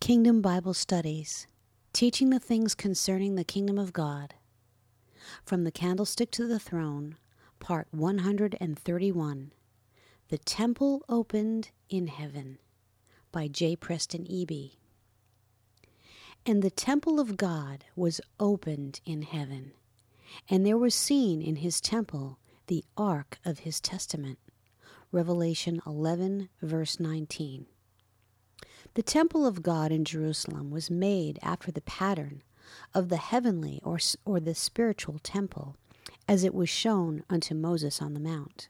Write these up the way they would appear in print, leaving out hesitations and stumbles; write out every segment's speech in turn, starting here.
Kingdom Bible Studies, Teaching the Things Concerning the Kingdom of God. From the Candlestick to the Throne, Part 131, The Temple Opened in Heaven, by J. Preston Eby. And the temple of God was opened in heaven, and there was seen in his temple the ark of his testament. Revelation 11, verse 19. The temple of God in Jerusalem was made after the pattern of the heavenly or the spiritual temple, as it was shown unto Moses on the mount.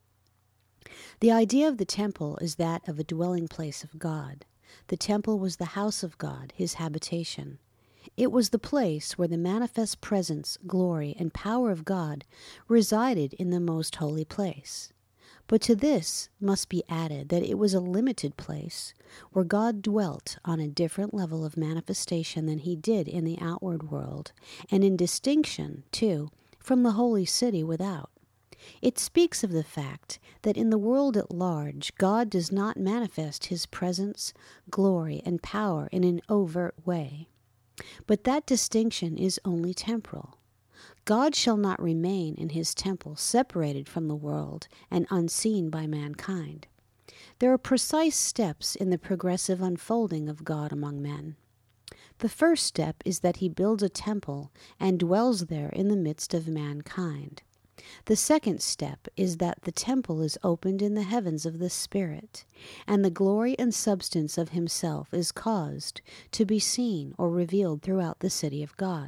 The idea of the temple is that of a dwelling place of God. The temple was the house of God, his habitation. It was the place where the manifest presence, glory, and power of God resided in the most holy place. But to this must be added that it was a limited place where God dwelt on a different level of manifestation than he did in the outward world, and in distinction, too, from the holy city without. It speaks of the fact that in the world at large, God does not manifest his presence, glory, and power in an overt way. But that distinction is only temporal. God shall not remain in his temple separated from the world and unseen by mankind. There are precise steps in the progressive unfolding of God among men. The first step is that he builds a temple and dwells there in the midst of mankind. The second step is that the temple is opened in the heavens of the Spirit, and the glory and substance of himself is caused to be seen or revealed throughout the city of God.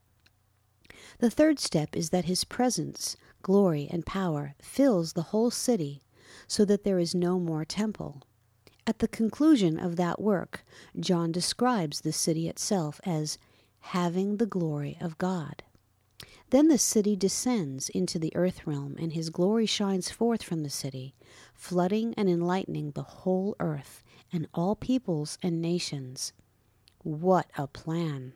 The third step is that his presence, glory, and power fills the whole city so that there is no more temple. At the conclusion of that work, John describes the city itself as having the glory of God. Then the city descends into the earth realm, and his glory shines forth from the city, flooding and enlightening the whole earth and all peoples and nations. What a plan!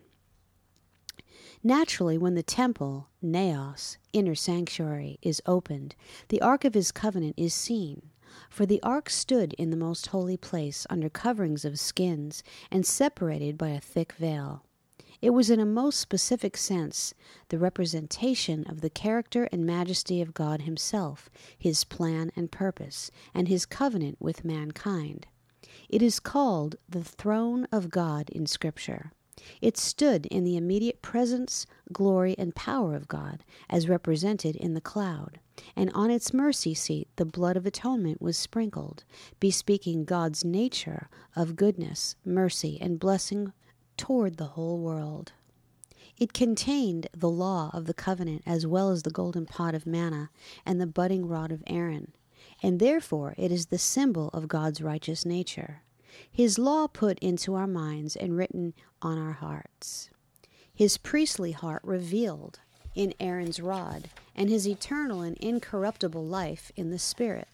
Naturally, when the temple, naos, inner sanctuary, is opened, the ark of his covenant is seen. For the ark stood in the most holy place under coverings of skins and separated by a thick veil. It was in a most specific sense the representation of the character and majesty of God himself, his plan and purpose, and his covenant with mankind. It is called the throne of God in Scripture. It stood in the immediate presence, glory, and power of God, as represented in the cloud, and on its mercy seat the blood of atonement was sprinkled, bespeaking God's nature of goodness, mercy, and blessing toward the whole world. It contained the law of the covenant as well as the golden pot of manna and the budding rod of Aaron, and therefore it is the symbol of God's righteous nature. His law put into our minds and written on our hearts. His priestly heart revealed in Aaron's rod, and his eternal and incorruptible life in the Spirit.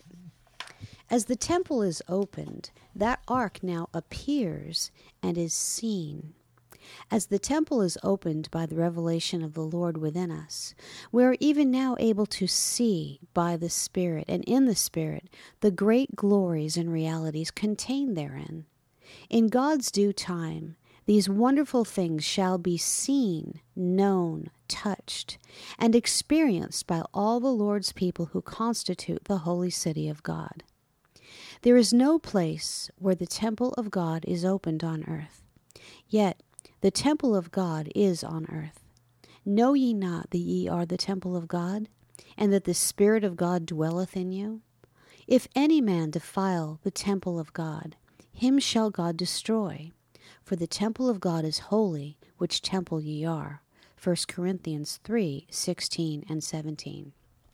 As the temple is opened, that ark now appears and is seen. As the temple is opened by the revelation of the Lord within us, we are even now able to see by the Spirit and in the Spirit the great glories and realities contained therein. In God's due time, these wonderful things shall be seen, known, touched, and experienced by all the Lord's people who constitute the holy city of God. There is no place where the temple of God is opened on earth. Yet the temple of God is on earth. Know ye not that ye are the temple of God, and that the Spirit of God dwelleth in you? If any man defile the temple of God, him shall God destroy. For the temple of God is holy, which temple ye are. 1 Corinthians 3:16 and 17.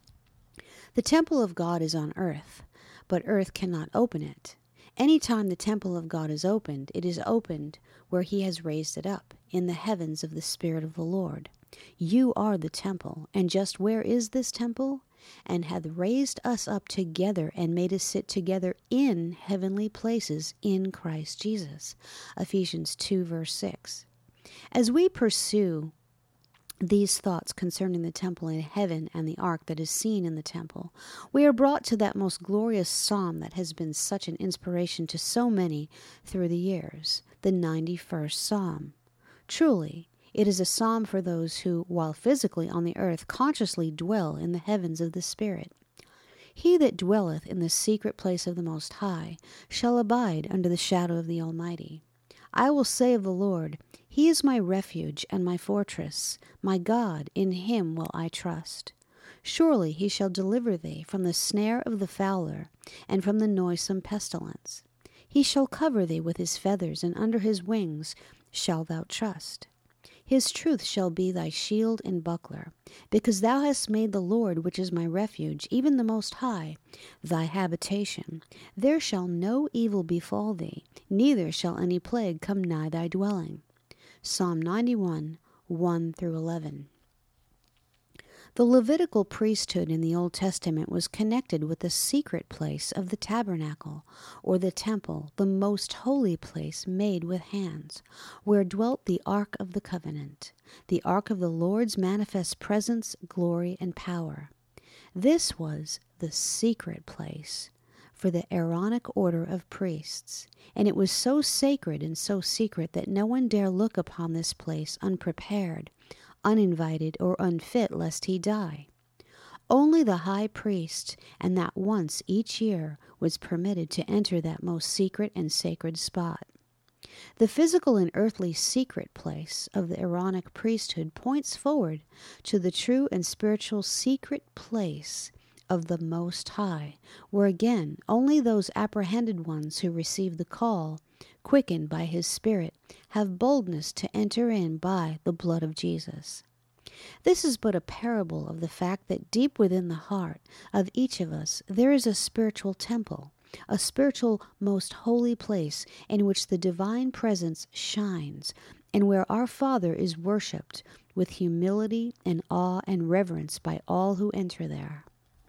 The temple of God is on earth, but earth cannot open it. Any time the temple of God is opened, it is opened where he has raised it up, in the heavens of the Spirit of the Lord. You are the temple, and just where is this temple? And hath raised us up together and made us sit together in heavenly places in Christ Jesus. Ephesians 2, verse 6. As we pursue these thoughts concerning the temple in heaven and the ark that is seen in the temple, we are brought to that most glorious psalm that has been such an inspiration to so many through the years, the 91st Psalm. Truly, it is a psalm for those who, while physically on the earth, consciously dwell in the heavens of the Spirit. He that dwelleth in the secret place of the Most High shall abide under the shadow of the Almighty. I will say of the Lord, He is my refuge and my fortress, my God, in Him will I trust. Surely He shall deliver thee from the snare of the fowler, and from the noisome pestilence. He shall cover thee with His feathers, and under His wings shalt thou trust. His truth shall be thy shield and buckler, because thou hast made the Lord, which is my refuge, even the Most High, thy habitation. There shall no evil befall thee, neither shall any plague come nigh thy dwelling. Psalm 91, 1-11. The Levitical priesthood in the Old Testament was connected with the secret place of the tabernacle, or the temple, the most holy place made with hands, where dwelt the Ark of the Covenant, the Ark of the Lord's manifest presence, glory, and power. This was the secret place for the Aaronic order of priests, and it was so sacred and so secret that no one dare look upon this place unprepared, uninvited, or unfit, lest he die. Only the high priest, and that once each year, was permitted to enter that most secret and sacred spot. The physical and earthly secret place of the Aaronic priesthood points forward to the true and spiritual secret place of the Most High, where again only those apprehended ones who receive the call, quickened by His Spirit, have boldness to enter in by the blood of Jesus. This is but a parable of the fact that deep within the heart of each of us there is a spiritual temple, a spiritual most holy place in which the divine presence shines, and where our Father is worshipped with humility and awe and reverence by all who enter there.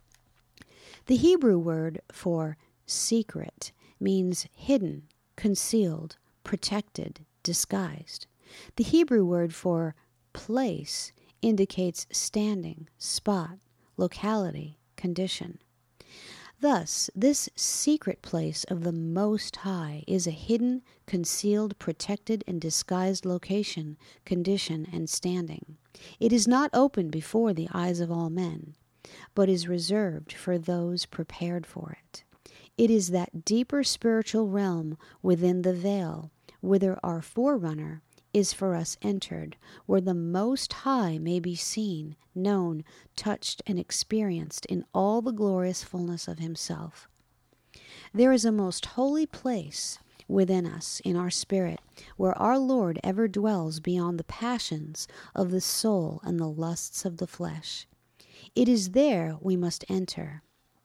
The Hebrew word for secret means hidden, concealed, protected, disguised. The Hebrew word for place indicates standing, spot, locality, condition. Thus, this secret place of the Most High is a hidden, concealed, protected, and disguised location, condition, and standing. It is not open before the eyes of all men, but is reserved for those prepared for it. It is that deeper spiritual realm within the veil, whither our forerunner is for us entered, where the Most High may be seen, known, touched, and experienced in all the glorious fullness of Himself. There is a most holy place within us, in our spirit, where our Lord ever dwells beyond the passions of the soul and the lusts of the flesh. It is there we must enter.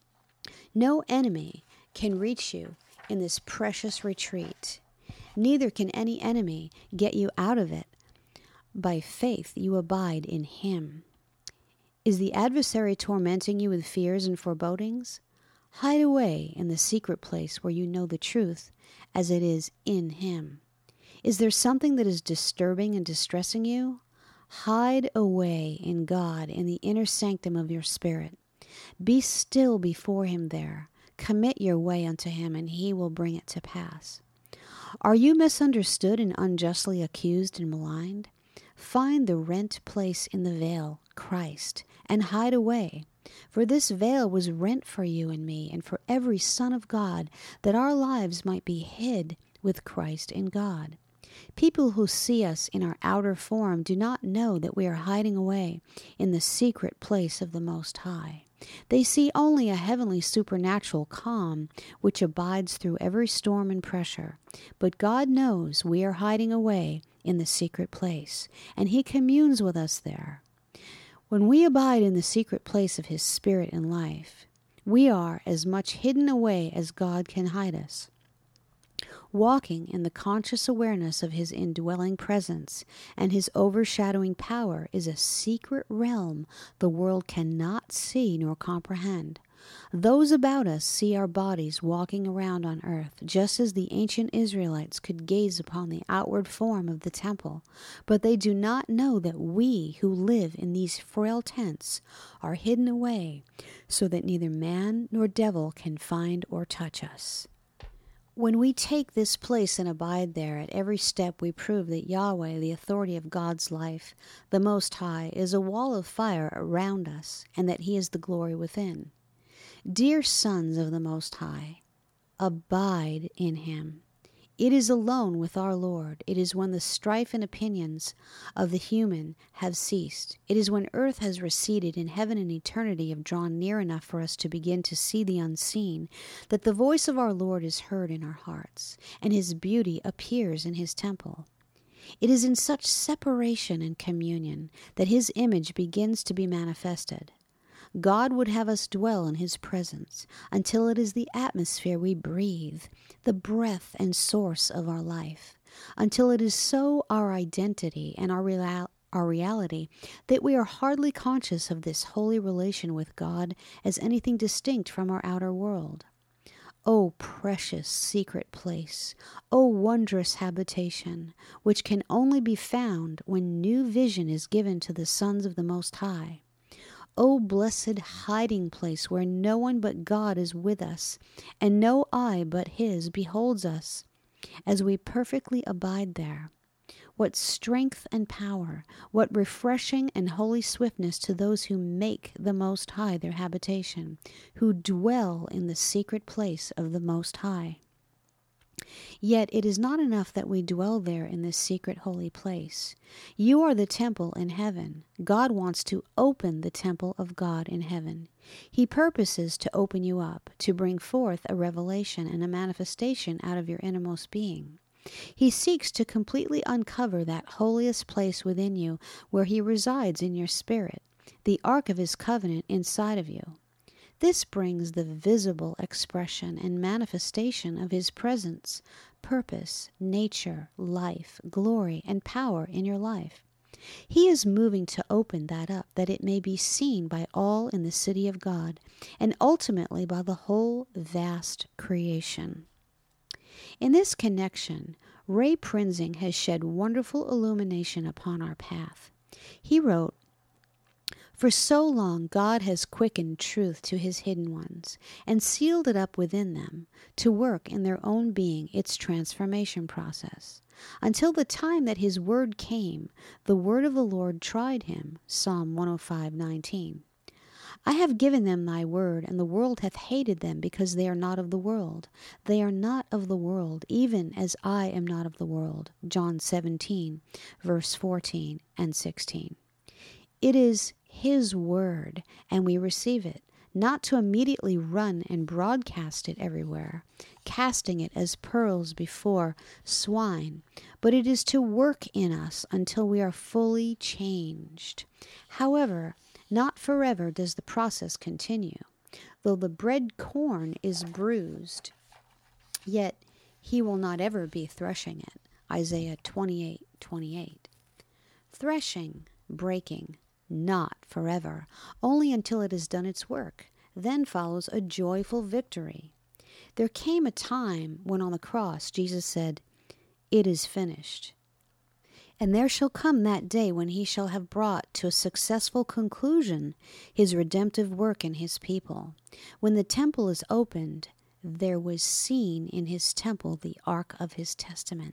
No enemy can reach you in this precious retreat. Neither can any enemy get you out of it. By faith you abide in Him. Is the adversary tormenting you with fears and forebodings? Hide away in the secret place where you know the truth, as it is in Him. Is there something that is disturbing and distressing you? Hide away in God in the inner sanctum of your spirit. Be still before Him there. Commit your way unto Him, and He will bring it to pass. Are you misunderstood and unjustly accused and maligned? Find the rent place in the veil, Christ, and hide away. For this veil was rent for you and me, and for every son of God, that our lives might be hid with Christ in God. People who see us in our outer form do not know that we are hiding away in the secret place of the Most High. They see only a heavenly supernatural calm which abides through every storm and pressure. But God knows we are hiding away in the secret place, and He communes with us there. When we abide in the secret place of His Spirit and life, we are as much hidden away as God can hide us. Walking in the conscious awareness of His indwelling presence and His overshadowing power is a secret realm the world cannot see nor comprehend. Those about us see our bodies walking around on earth, just as the ancient Israelites could gaze upon the outward form of the temple, but they do not know that we who live in these frail tents are hidden away, so that neither man nor devil can find or touch us. When we take this place and abide there, at every step we prove that Yahweh, the authority of God's life, the Most High, is a wall of fire around us, and that He is the glory within. Dear sons of the Most High, abide in Him. It is alone with our Lord. It is when the strife and opinions of the human have ceased. It is when earth has receded and heaven and eternity have drawn near enough for us to begin to see the unseen, that the voice of our Lord is heard in our hearts, and His beauty appears in His temple. It is in such separation and communion that His image begins to be manifested. God would have us dwell in His presence until it is the atmosphere we breathe, the breath and source of our life, until it is so our identity and our reality that we are hardly conscious of this holy relation with God as anything distinct from our outer world. O precious secret place, O wondrous habitation, which can only be found when new vision is given to the sons of the Most High. O blessed hiding place where no one but God is with us, and no eye but His beholds us, as we perfectly abide there. What strength and power, what refreshing and holy swiftness to those who make the Most High their habitation, who dwell in the secret place of the Most High. Yet it is not enough that we dwell there in this secret holy place. You are the temple in heaven. God wants to open the temple of God in heaven. He purposes to open you up, to bring forth a revelation and a manifestation out of your innermost being. He seeks to completely uncover that holiest place within you where He resides in your spirit, the ark of His covenant inside of you. This brings the visible expression and manifestation of His presence, purpose, nature, life, glory, and power in your life. He is moving to open that up, that it may be seen by all in the city of God, and ultimately by the whole vast creation. In this connection, Ray Prinzing has shed wonderful illumination upon our path. He wrote, "For so long God has quickened truth to His hidden ones, and sealed it up within them, to work in their own being its transformation process, until the time that His word came, the word of the Lord tried him." Psalm 105:19. "I have given them thy word, and the world hath hated them, because they are not of the world. They are not of the world, even as I am not of the world." John 17, verse 14 and 16. It is His word, and we receive it, not to immediately run and broadcast it everywhere, casting it as pearls before swine, but it is to work in us until we are fully changed. However, not forever does the process continue. Though the bread corn is bruised, yet He will not ever be threshing it. Isaiah 28:28. Threshing, breaking, not forever, only until it has done its work. Then follows a joyful victory. There came a time when on the cross Jesus said, "It is finished." And there shall come that day when He shall have brought to a successful conclusion His redemptive work in His people. When the temple is opened, there was seen in His temple the ark of His testament.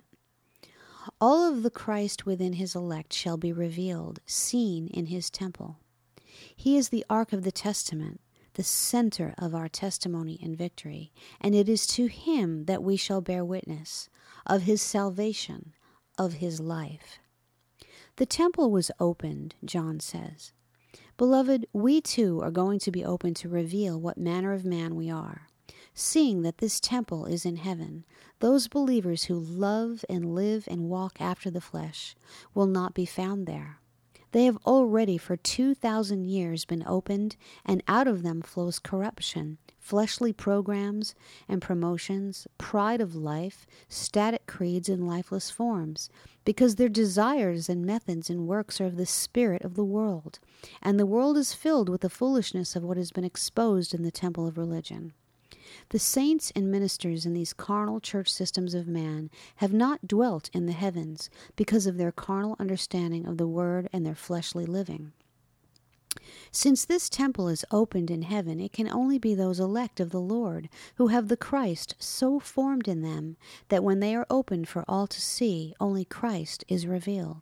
All of the Christ within His elect shall be revealed, seen in His temple. He is the ark of the testament, the center of our testimony and victory, and it is to Him that we shall bear witness of His salvation, of His life. The temple was opened, John says. Beloved, we too are going to be open to reveal what manner of man we are. Seeing that this temple is in heaven, those believers who love and live and walk after the flesh will not be found there. They have already for 2,000 years been opened, and out of them flows corruption, fleshly programs and promotions, pride of life, static creeds, and lifeless forms, because their desires and methods and works are of the spirit of the world, and the world is filled with the foolishness of what has been exposed in the temple of religion. The saints and ministers in these carnal church systems of man have not dwelt in the heavens because of their carnal understanding of the word and their fleshly living. Since this temple is opened in heaven, it can only be those elect of the Lord who have the Christ so formed in them that when they are opened for all to see, only Christ is revealed.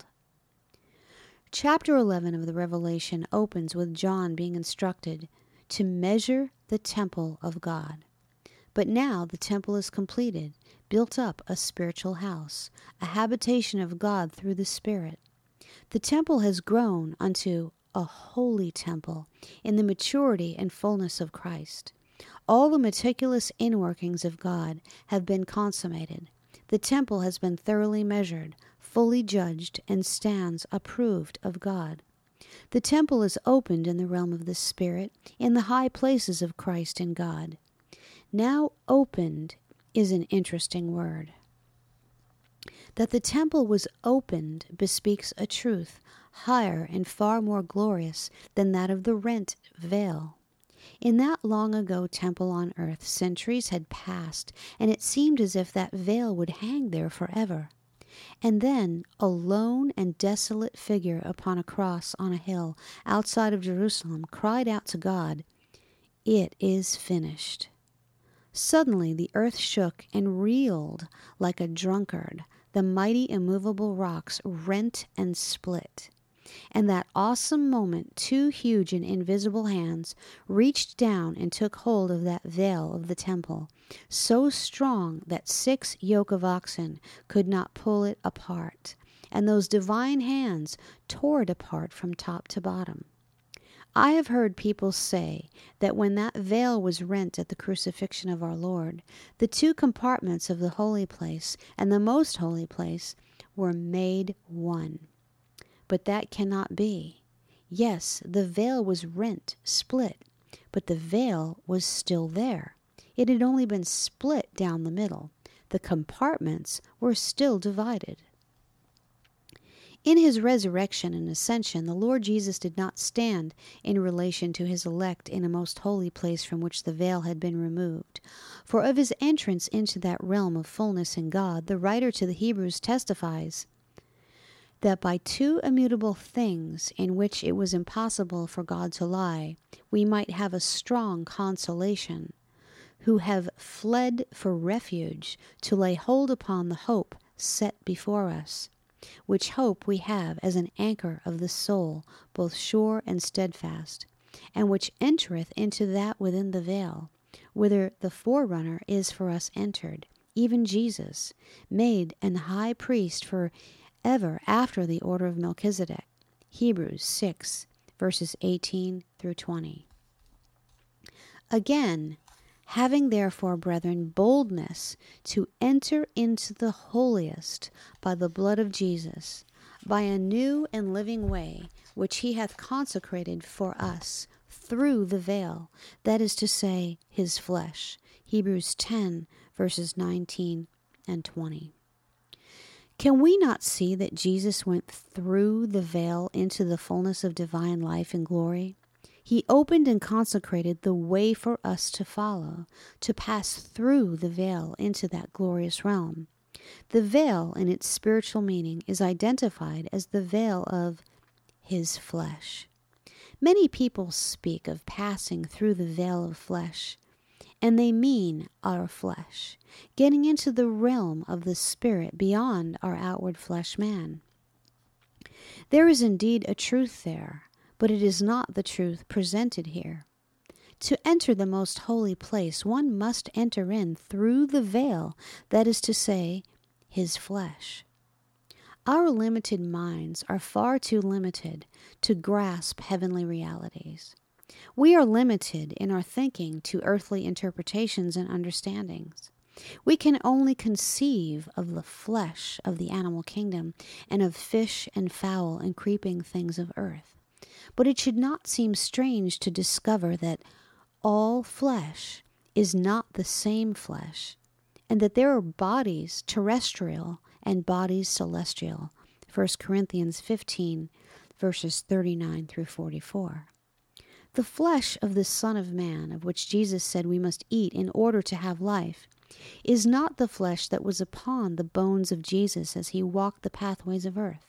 Chapter 11 of the Revelation opens with John being instructed to measure the temple of God. But now the temple is completed, built up a spiritual house, a habitation of God through the Spirit. The temple has grown unto a holy temple in the maturity and fullness of Christ. All the meticulous inworkings of God have been consummated. The temple has been thoroughly measured, fully judged, and stands approved of God. The temple is opened in the realm of the Spirit, in the high places of Christ and God. Now opened is an interesting word. That the temple was opened bespeaks a truth higher and far more glorious than that of the rent veil. In that long ago temple on earth, centuries had passed, and it seemed as if that veil would hang there forever. And then a lone and desolate figure upon a cross on a hill outside of Jerusalem cried out to God, "It is finished." Suddenly the earth shook and reeled like a drunkard. The mighty immovable rocks rent and split. And that awesome moment, two huge and invisible hands reached down and took hold of that veil of the temple, so strong that 6 yoke of oxen could not pull it apart. And those divine hands tore it apart from top to bottom. I have heard people say that when that veil was rent at the crucifixion of our Lord, the 2 compartments of the holy place and the most holy place were made one. But that cannot be. Yes, the veil was rent, split, but the veil was still there. It had only been split down the middle. The compartments were still divided. In his resurrection and ascension, the Lord Jesus did not stand in relation to his elect in a most holy place from which the veil had been removed. For of his entrance into that realm of fullness in God, the writer to the Hebrews testifies that by 2 immutable things in which it was impossible for God to lie, we might have a strong consolation, who have fled for refuge to lay hold upon the hope set before us, which hope we have as an anchor of the soul, both sure and steadfast, and which entereth into that within the veil, whither the forerunner is for us entered, even Jesus, made an high priest for ever after the order of Melchizedek. Hebrews 6, verses 18 through 20. Again, having therefore, brethren, boldness to enter into the holiest by the blood of Jesus, by a new and living way, which he hath consecrated for us through the veil, that is to say, his flesh. Hebrews 10, verses 19 and 20. Can we not see that Jesus went through the veil into the fullness of divine life and glory? He opened and consecrated the way for us to follow, to pass through the veil into that glorious realm. The veil, in its spiritual meaning, is identified as the veil of his flesh. Many people speak of passing through the veil of flesh, and they mean our flesh, getting into the realm of the Spirit beyond our outward flesh man. There is indeed a truth there, but it is not the truth presented here. To enter the most holy place, one must enter in through the veil, that is to say, his flesh. Our limited minds are far too limited to grasp heavenly realities. We are limited in our thinking to earthly interpretations and understandings. We can only conceive of the flesh of the animal kingdom and of fish and fowl and creeping things of earth. But it should not seem strange to discover that all flesh is not the same flesh, and that there are bodies terrestrial and bodies celestial. 1 Corinthians 15, verses 39 through 44. The flesh of the Son of Man, of which Jesus said we must eat in order to have life, is not the flesh that was upon the bones of Jesus as he walked the pathways of earth.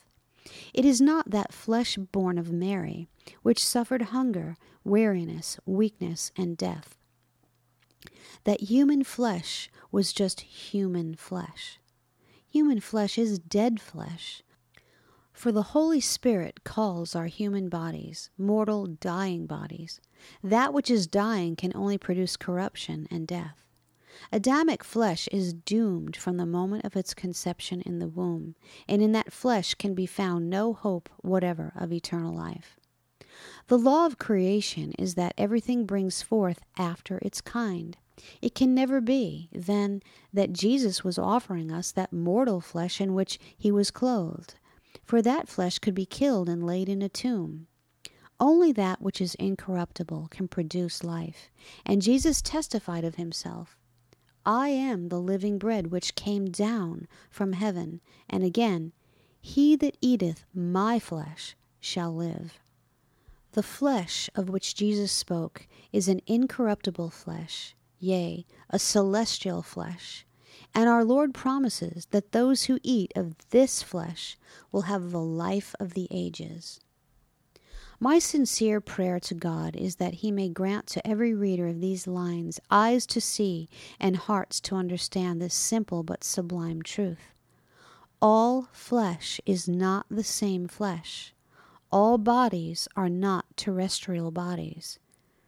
It is not that flesh born of Mary, which suffered hunger, weariness, weakness, and death. That human flesh was just human flesh. Human flesh is dead flesh. For the Holy Spirit calls our human bodies mortal, dying bodies. That which is dying can only produce corruption and death. Adamic flesh is doomed from the moment of its conception in the womb, and in that flesh can be found no hope whatever of eternal life. The law of creation is that everything brings forth after its kind. It can never be, then, that Jesus was offering us that mortal flesh in which he was clothed, for that flesh could be killed and laid in a tomb. Only that which is incorruptible can produce life, and Jesus testified of himself, I am the living bread which came down from heaven, and again, he that eateth my flesh shall live. The flesh of which Jesus spoke is an incorruptible flesh, yea, a celestial flesh, and our Lord promises that those who eat of this flesh will have the life of the ages. My sincere prayer to God is that he may grant to every reader of these lines eyes to see and hearts to understand this simple but sublime truth. All flesh is not the same flesh. All bodies are not terrestrial bodies.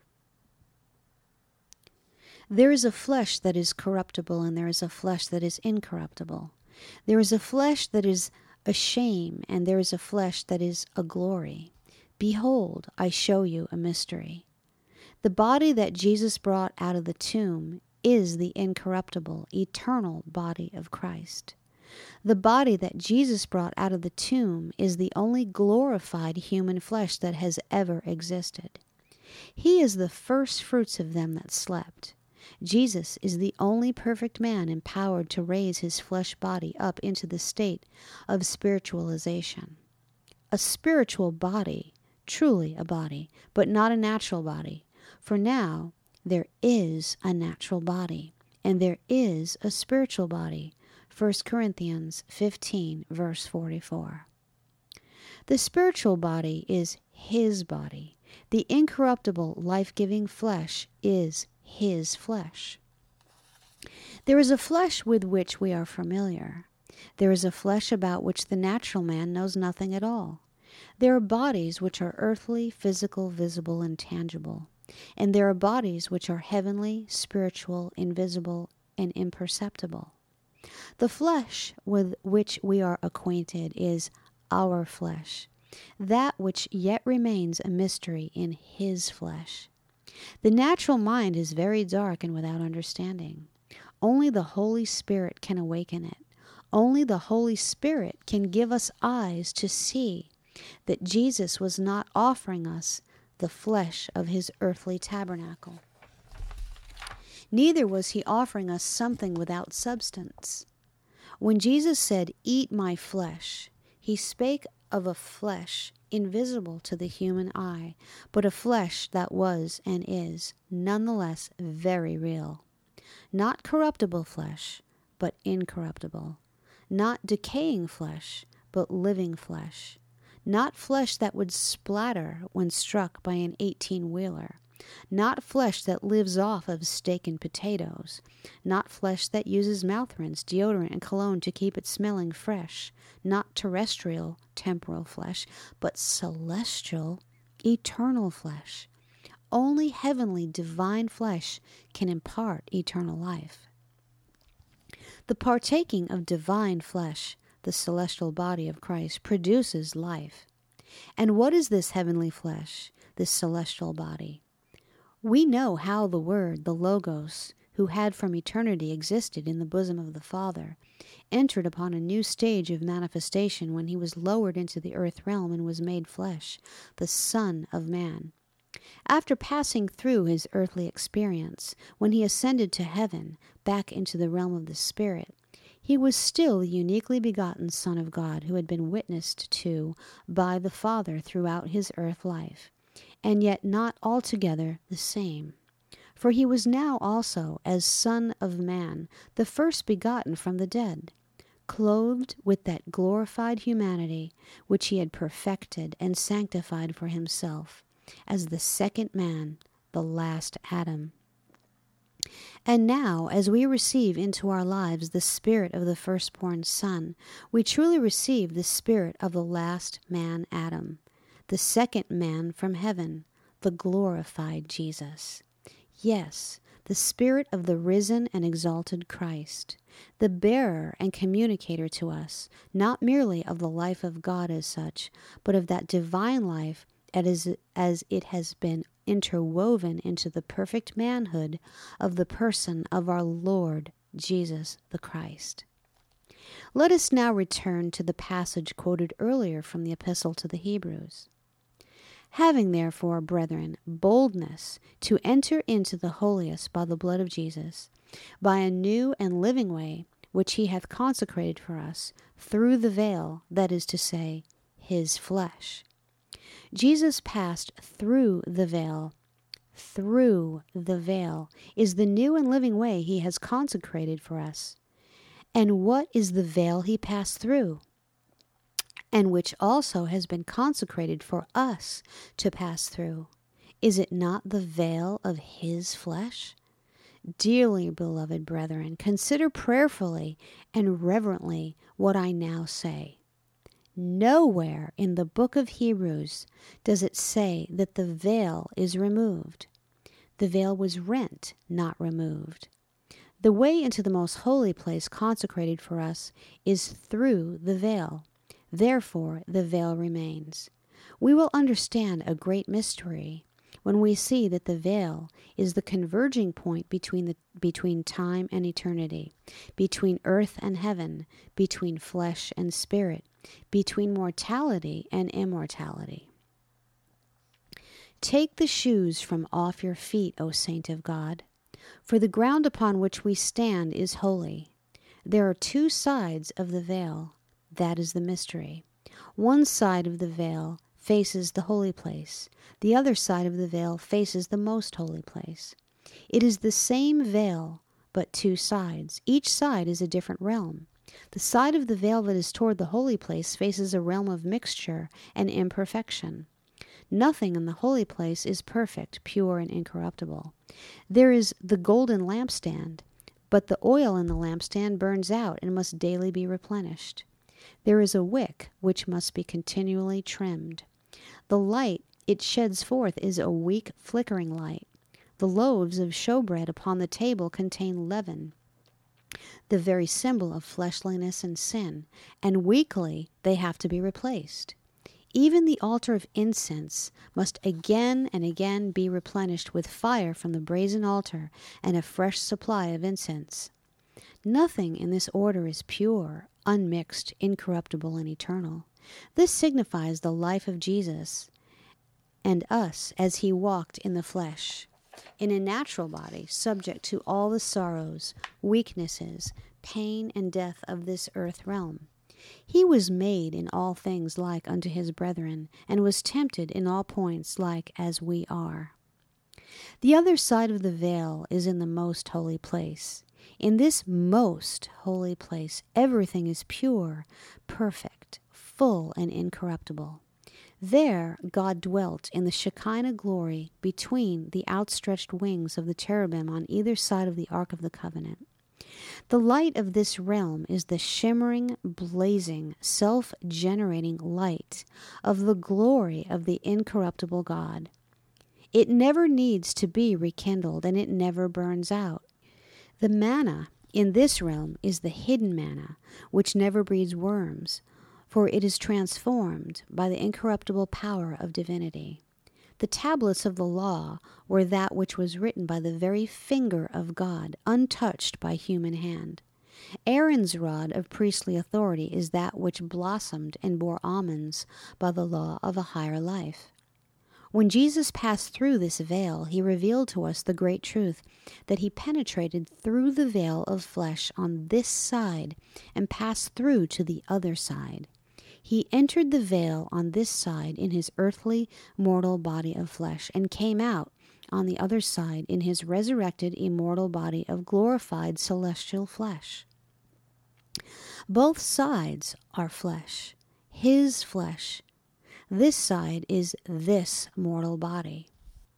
There is a flesh that is corruptible, and there is a flesh that is incorruptible. There is a flesh that is a shame, and there is a flesh that is a glory. Behold, I show you a mystery. The body that Jesus brought out of the tomb is the incorruptible, eternal body of Christ. The body that Jesus brought out of the tomb is the only glorified human flesh that has ever existed. He is the first fruits of them that slept. Jesus is the only perfect man empowered to raise his flesh body up into the state of spiritualization. A spiritual body, truly a body, but not a natural body. For now, there is a natural body, and there is a spiritual body. 1 Corinthians 15, verse 44. The spiritual body is his body. The incorruptible, life-giving flesh is his flesh. There is a flesh with which we are familiar. There is a flesh about which the natural man knows nothing at all. There are bodies which are earthly, physical, visible, and tangible. And there are bodies which are heavenly, spiritual, invisible, and imperceptible. The flesh with which we are acquainted is our flesh, that which yet remains a mystery in his flesh. The natural mind is very dark and without understanding. Only the Holy Spirit can awaken it. Only the Holy Spirit can give us eyes to see that Jesus was not offering us the flesh of his earthly tabernacle. Neither was he offering us something without substance. When Jesus said, "Eat my flesh," he spake of a flesh invisible to the human eye, but a flesh that was and is nonetheless very real. Not corruptible flesh, but incorruptible. Not decaying flesh, but living flesh. Not flesh that would splatter when struck by an 18-wheeler. Not flesh that lives off of steak and potatoes. Not flesh that uses mouth rinse, deodorant, and cologne to keep it smelling fresh. Not terrestrial, temporal flesh, but celestial, eternal flesh. Only heavenly, divine flesh can impart eternal life. The partaking of divine flesh, the celestial body of Christ, produces life. And what is this heavenly flesh, this celestial body? We know how the Word, the Logos, who had from eternity existed in the bosom of the Father, entered upon a new stage of manifestation when he was lowered into the earth realm and was made flesh, the Son of Man. After passing through his earthly experience, when he ascended to heaven, back into the realm of the Spirit, he was still the uniquely begotten Son of God who had been witnessed to by the Father throughout his earth life, and yet not altogether the same. For he was now also, as Son of Man, the first begotten from the dead. clothed with that glorified humanity which he had perfected and sanctified for himself, as the second man, the last Adam. And now, as we receive into our lives the spirit of the firstborn Son, we truly receive the spirit of the last man Adam, the second man from heaven, the glorified Jesus. Yes, the spirit of the risen and exalted Christ, the bearer and communicator to us, not merely of the life of God as such, but of that divine life as it has been interwoven into the perfect manhood of the person of our Lord Jesus the Christ. Let us now return to the passage quoted earlier from the Epistle to the Hebrews. Having therefore, brethren, boldness to enter into the holiest by the blood of Jesus, by a new and living way, which he hath consecrated for us, through the veil, that is to say, his flesh. Jesus passed through the veil. Through the veil is the new and living way he has consecrated for us. And what is the veil he passed through? And which also has been consecrated for us to pass through. Is it not the veil of his flesh? Dearly beloved brethren, consider prayerfully and reverently what I now say. Nowhere in the book of Hebrews does it say that the veil is removed. The veil was rent, not removed. The way into the most holy place consecrated for us is through the veil. Therefore, the veil remains. We will understand a great mystery when we see that the veil is the converging point between time and eternity, between earth and heaven, between flesh and spirit, between mortality and immortality. Take the shoes from off your feet, O saint of God, for the ground upon which we stand is holy. There are two sides of the veil. That is the mystery. One side of the veil faces the holy place. The other side of the veil faces the most holy place. It is the same veil, but two sides. Each side is a different realm. The side of the veil that is toward the holy place faces a realm of mixture and imperfection. Nothing in the holy place is perfect, pure, and incorruptible. There is the golden lampstand, but the oil in the lampstand burns out and must daily be replenished. There is a wick which must be continually trimmed. The light it sheds forth is a weak, flickering light. The loaves of showbread upon the table contain leaven, the very symbol of fleshliness and sin, and weekly they have to be replaced. Even the altar of incense must again and again be replenished with fire from the brazen altar and a fresh supply of incense. Nothing in this order is pure, unmixed, incorruptible, and eternal. This signifies the life of Jesus and us as he walked in the flesh, in a natural body, subject to all the sorrows, weaknesses, pain, and death of this earth realm. He was made in all things like unto his brethren, and was tempted in all points like as we are. The other side of the veil is in the most holy place. In this most holy place, everything is pure, perfect, full, and incorruptible. There God dwelt in the Shekinah glory between the outstretched wings of the cherubim on either side of the Ark of the Covenant. The light of this realm is the shimmering, blazing, self-generating light of the glory of the incorruptible God. It never needs to be rekindled, and it never burns out. The manna in this realm is the hidden manna, which never breeds worms, for it is transformed by the incorruptible power of divinity. The tablets of the law were that which was written by the very finger of God, untouched by human hand. Aaron's rod of priestly authority is that which blossomed and bore almonds by the law of a higher life. When Jesus passed through this veil, he revealed to us the great truth that he penetrated through the veil of flesh on this side and passed through to the other side. He entered the veil on this side in his earthly, mortal body of flesh, and came out on the other side in his resurrected, immortal body of glorified celestial flesh. Both sides are flesh, his flesh. This side is this mortal body.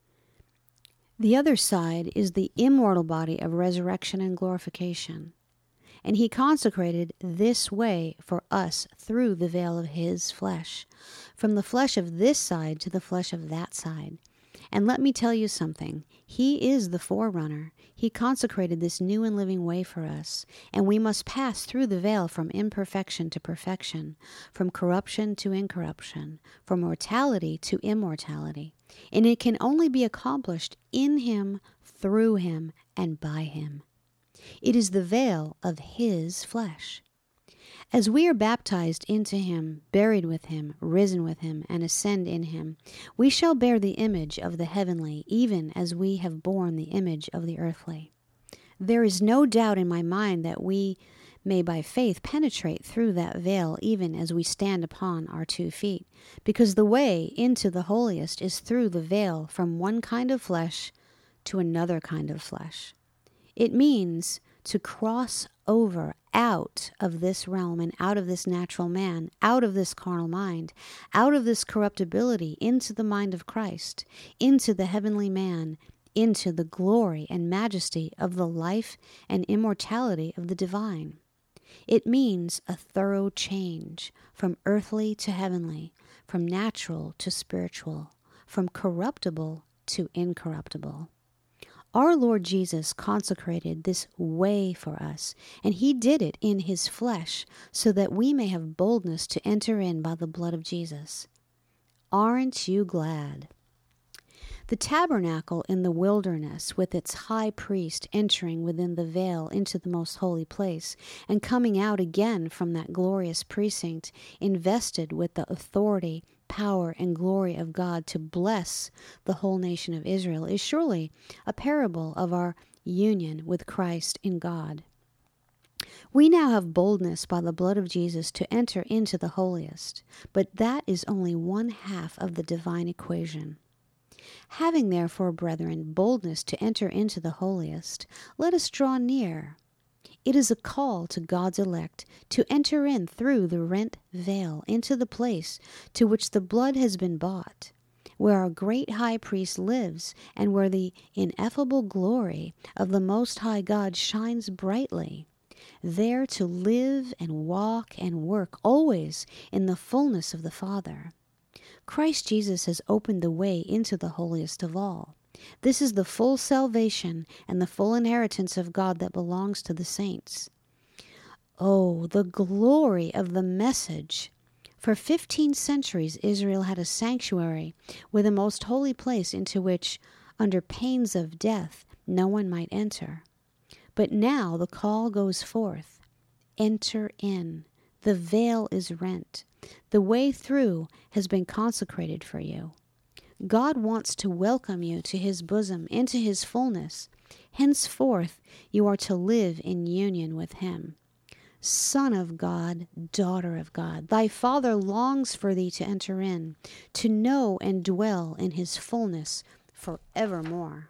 The other side is the immortal body of resurrection and glorification. And he consecrated this way for us through the veil of his flesh, from the flesh of this side to the flesh of that side. And let me tell you something. He is the forerunner. He consecrated this new and living way for us, and we must pass through the veil from imperfection to perfection, from corruption to incorruption, from mortality to immortality. And it can only be accomplished in him, through him, and by him. It is the veil of his flesh. As we are baptized into him, buried with him, risen with him, and ascend in him, we shall bear the image of the heavenly, even as we have borne the image of the earthly. There is no doubt in my mind that we may by faith penetrate through that veil even as we stand upon our 2 feet, because the way into the holiest is through the veil from one kind of flesh to another kind of flesh. It means to cross over out of this realm and out of this natural man, out of this carnal mind, out of this corruptibility into the mind of Christ, into the heavenly man, into the glory and majesty of the life and immortality of the divine. It means a thorough change from earthly to heavenly, from natural to spiritual, from corruptible to incorruptible. Our Lord Jesus consecrated this way for us, and he did it in his flesh so that we may have boldness to enter in by the blood of Jesus. Aren't you glad? The tabernacle in the wilderness, with its high priest entering within the veil into the most holy place and coming out again from that glorious precinct, invested with the authority, power, and glory of God to bless the whole nation of Israel, is surely a parable of our union with Christ in God. We now have boldness by the blood of Jesus to enter into the holiest, but that is only one half of the divine equation. Having therefore, brethren, boldness to enter into the holiest, let us draw near. It is a call to God's elect to enter in through the rent veil into the place to which the blood has been bought, where our great high priest lives, and where the ineffable glory of the Most High God shines brightly, there to live and walk and work always in the fullness of the Father. Christ Jesus has opened the way into the holiest of all. This is the full salvation and the full inheritance of God that belongs to the saints. Oh, the glory of the message! For 15 centuries Israel had a sanctuary with a most holy place into which, under pains of death, no one might enter. But now the call goes forth. Enter in. The veil is rent. The way through has been consecrated for you. God wants to welcome you to his bosom, into his fullness. Henceforth, you are to live in union with him. Son of God, daughter of God, thy Father longs for thee to enter in, to know and dwell in his fullness forevermore.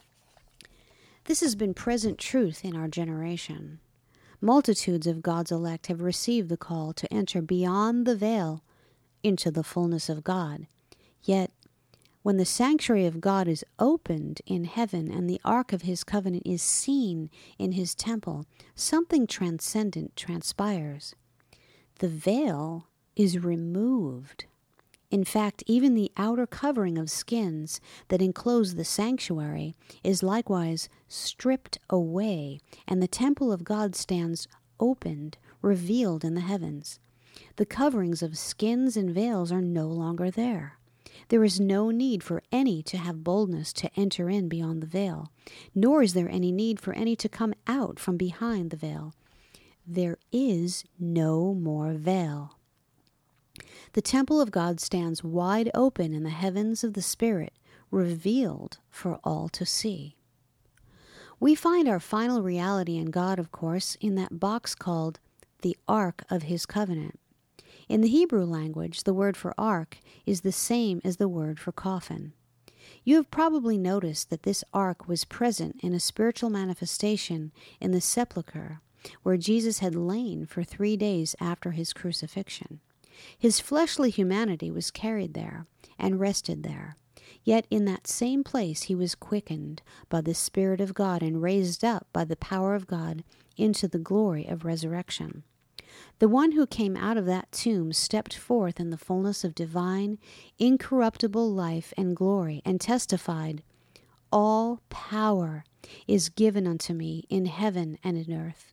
This has been present truth in our generation. Multitudes of God's elect have received the call to enter beyond the veil into the fullness of God. Yet, when the sanctuary of God is opened in heaven and the ark of his covenant is seen in his temple, something transcendent transpires. The veil is removed. In fact, even the outer covering of skins that enclose the sanctuary is likewise stripped away, and the temple of God stands opened, revealed in the heavens. The coverings of skins and veils are no longer there. There is no need for any to have boldness to enter in beyond the veil, nor is there any need for any to come out from behind the veil. There is no more veil. The temple of God stands wide open in the heavens of the Spirit, revealed for all to see. We find our final reality in God, of course, in that box called the Ark of his Covenant. In the Hebrew language, the word for ark is the same as the word for coffin. You have probably noticed that this ark was present in a spiritual manifestation in the sepulchre, where Jesus had lain for 3 days after his crucifixion. His fleshly humanity was carried there and rested there. Yet in that same place he was quickened by the Spirit of God and raised up by the power of God into the glory of resurrection. The one who came out of that tomb stepped forth in the fullness of divine, incorruptible life and glory, and testified, "All power is given unto me in heaven and in earth."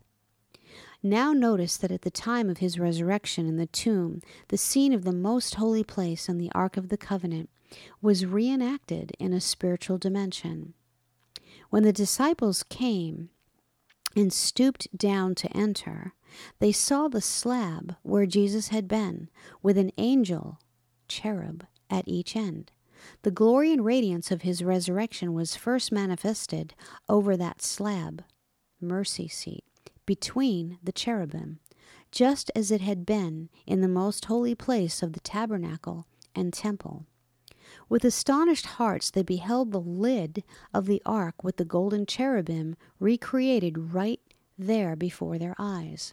Now notice that at the time of his resurrection in the tomb, the scene of the most holy place and the Ark of the Covenant was reenacted in a spiritual dimension. When the disciples came and stooped down to enter, they saw the slab where Jesus had been, with an angel, cherub, at each end. The glory and radiance of his resurrection was first manifested over that slab, mercy seat, between the cherubim, just as it had been in the most holy place of the tabernacle and temple. With astonished hearts they beheld the lid of the ark with the golden cherubim recreated right there before their eyes.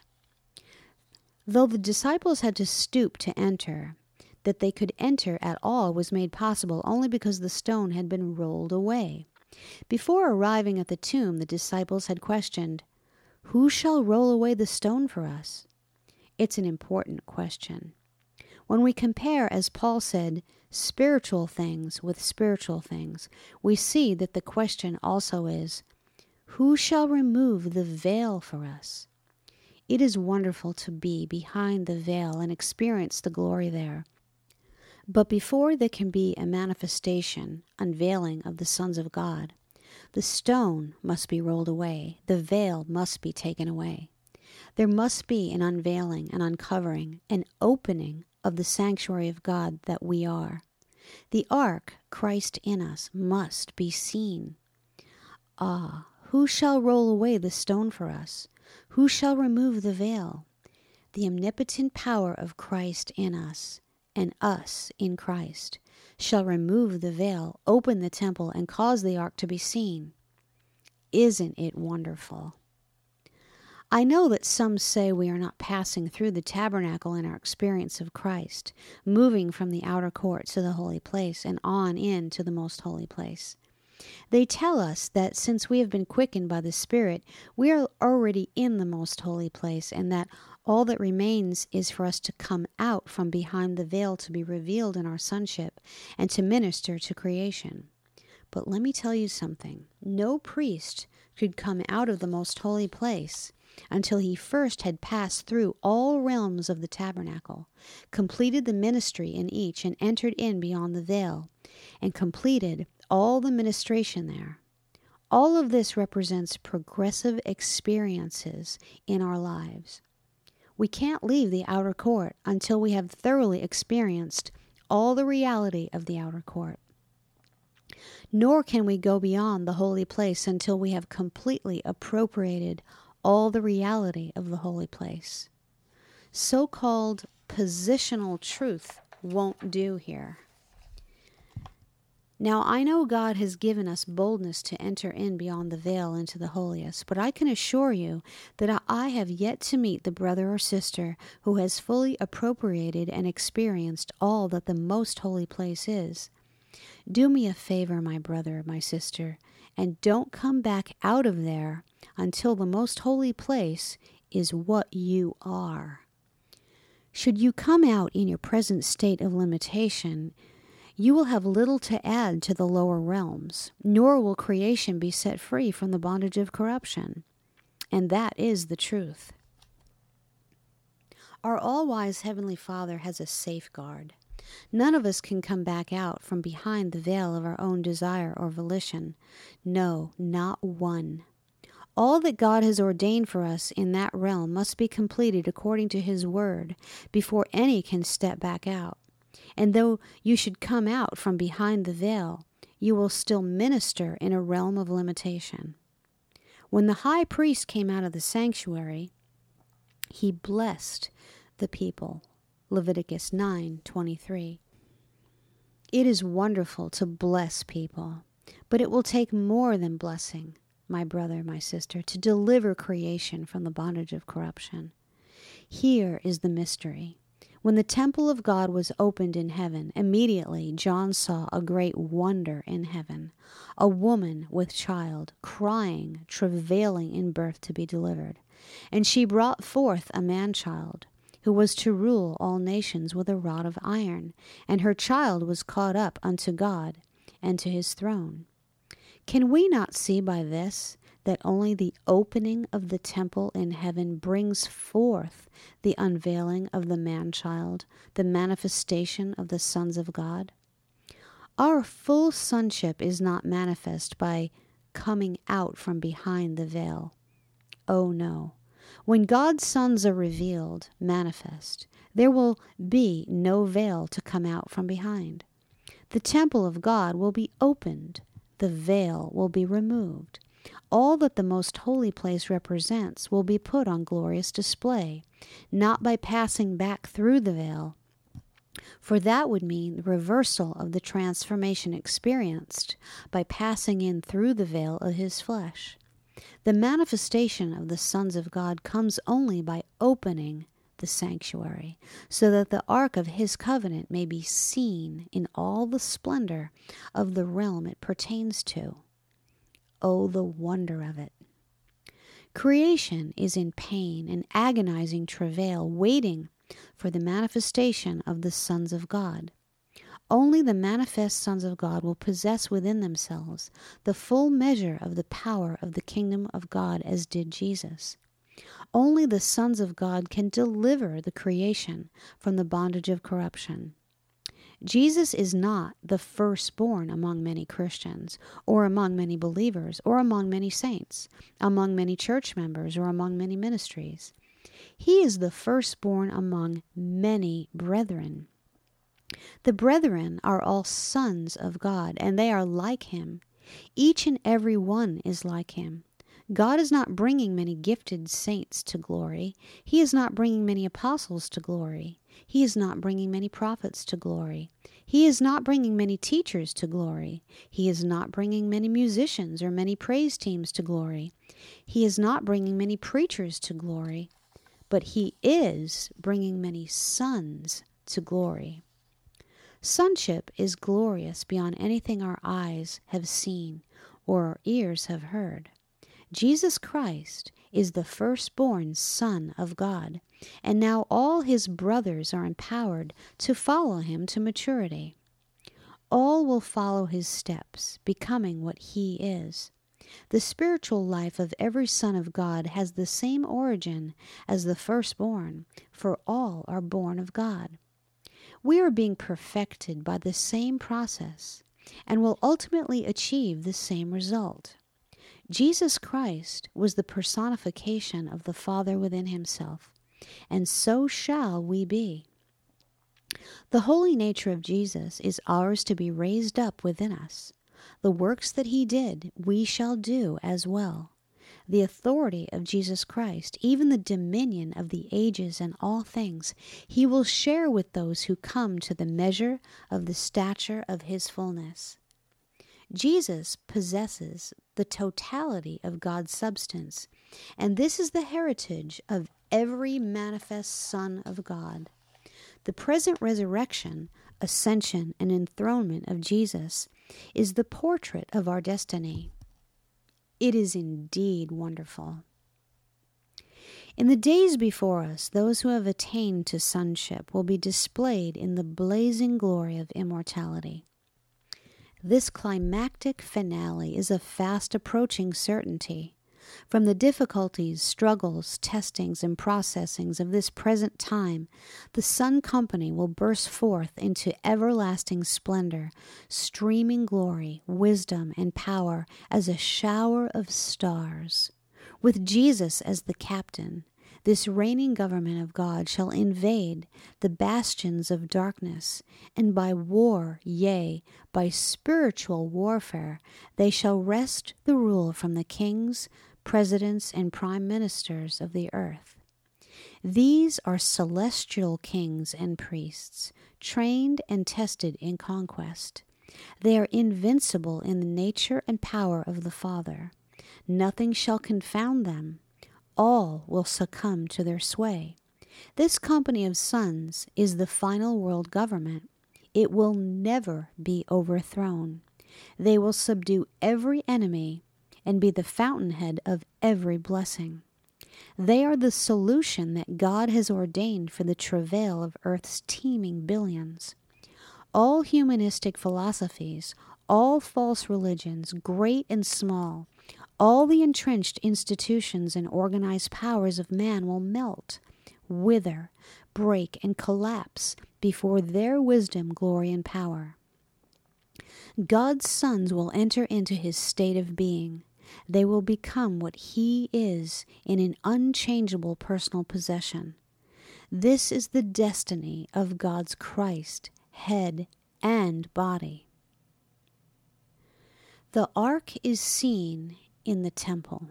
Though the disciples had to stoop to enter, that they could enter at all was made possible only because the stone had been rolled away. Before arriving at the tomb, the disciples had questioned, "Who shall roll away the stone for us?" It's an important question. When we compare, as Paul said, spiritual things with spiritual things, we see that the question also is, who shall remove the veil for us? It is wonderful to be behind the veil and experience the glory there. But before there can be a manifestation, unveiling of the sons of God, the stone must be rolled away, the veil must be taken away. There must be an unveiling, an uncovering, an opening of the sanctuary of God that we are. The ark, Christ in us, must be seen. Ah, who shall roll away the stone for us? Who shall remove the veil? The omnipotent power of Christ in us, and us in Christ, shall remove the veil, open the temple, and cause the ark to be seen. Isn't it wonderful? I know that some say we are not passing through the tabernacle in our experience of Christ, moving from the outer court to the holy place and on in to the most holy place. They tell us that since we have been quickened by the Spirit, we are already in the most holy place, and that all that remains is for us to come out from behind the veil to be revealed in our sonship and to minister to creation. But let me tell you something. No priest could come out of the most holy place until he first had passed through all realms of the tabernacle, completed the ministry in each, and entered in beyond the veil, and completed all the ministration there. All of this represents progressive experiences in our lives. We can't leave the outer court until we have thoroughly experienced all the reality of the outer court. Nor can we go beyond the holy place until we have completely appropriated all the reality of the holy place. So-called positional truth won't do here. Now, I know God has given us boldness to enter in beyond the veil into the holiest, but I can assure you that I have yet to meet the brother or sister who has fully appropriated and experienced all that the most holy place is. Do me a favor, my brother, my sister, and don't come back out of there until the most holy place is what you are. Should you come out in your present state of limitation, you will have little to add to the lower realms, nor will creation be set free from the bondage of corruption. And that is the truth. Our all-wise Heavenly Father has a safeguard. None of us can come back out from behind the veil of our own desire or volition. No, not one. All that God has ordained for us in that realm must be completed according to His word before any can step back out. And though you should come out from behind the veil, you will still minister in a realm of limitation. When the high priest came out of the sanctuary, he blessed the people. Leviticus 9:23. It is wonderful to bless people, but it will take more than blessing. my brother, my sister, to deliver creation from the bondage of corruption. Here is the mystery. When the temple of God was opened in heaven, immediately John saw a great wonder in heaven, a woman with child, crying, travailing in birth to be delivered. And she brought forth a man-child, who was to rule all nations with a rod of iron, and her child was caught up unto God and to his throne. Can we not see by this that only the opening of the temple in heaven brings forth the unveiling of the man-child, the manifestation of the sons of God? Our full sonship is not manifest by coming out from behind the veil. Oh no. When God's sons are revealed, manifest, there will be no veil to come out from behind. The temple of God will be opened. The veil will be removed. All that the most holy place represents will be put on glorious display, not by passing back through the veil, for that would mean the reversal of the transformation experienced by passing in through the veil of his flesh. The manifestation of the sons of God comes only by opening the sanctuary, so that the ark of his covenant may be seen in all the splendor of the realm it pertains to. Oh, the wonder of it! Creation is in pain and agonizing travail, waiting for the manifestation of the sons of God. Only the manifest sons of God will possess within themselves the full measure of the power of the kingdom of God, as did Jesus. Only the sons of God can deliver the creation from the bondage of corruption. Jesus is not the firstborn among many Christians, or among many believers, or among many saints, among many church members, or among many ministries. He is the firstborn among many brethren. The brethren are all sons of God, and they are like him. Each and every one is like him. God is not bringing many gifted saints to glory. He is not bringing many apostles to glory. He is not bringing many prophets to glory. He is not bringing many teachers to glory. He is not bringing many musicians or many praise teams to glory. He is not bringing many preachers to glory. But he is bringing many sons to glory. Sonship is glorious beyond anything our eyes have seen or our ears have heard. Jesus Christ is the firstborn Son of God, and now all his brothers are empowered to follow him to maturity. All will follow his steps, becoming what he is. The spiritual life of every son of God has the same origin as the firstborn, for all are born of God. We are being perfected by the same process and will ultimately achieve the same result. Jesus Christ was the personification of the Father within himself, and so shall we be. The holy nature of Jesus is ours to be raised up within us. The works that he did, we shall do as well. The authority of Jesus Christ, even the dominion of the ages and all things, he will share with those who come to the measure of the stature of his fullness. Jesus possesses the totality of God's substance, and this is the heritage of every manifest Son of God. The present resurrection, ascension, and enthronement of Jesus is the portrait of our destiny. It is indeed wonderful. In the days before us, those who have attained to sonship will be displayed in the blazing glory of immortality. This climactic finale is a fast approaching certainty. From the difficulties, struggles, testings, and processings of this present time, the Sun Company will burst forth into everlasting splendor, streaming glory, wisdom, and power as a shower of stars. With Jesus as the captain, this reigning government of God shall invade the bastions of darkness, and by war, yea, by spiritual warfare, they shall wrest the rule from the kings, presidents, and prime ministers of the earth. These are celestial kings and priests, trained and tested in conquest. They are invincible in the nature and power of the Father. Nothing shall confound them. All will succumb to their sway. This company of sons is the final world government. It will never be overthrown. They will subdue every enemy and be the fountainhead of every blessing. They are the solution that God has ordained for the travail of earth's teeming billions. All humanistic philosophies, all false religions, great and small, all the entrenched institutions and organized powers of man will melt, wither, break, and collapse before their wisdom, glory, and power. God's sons will enter into his state of being. They will become what he is in an unchangeable personal possession. This is the destiny of God's Christ, head and body. The ark is seen in the temple.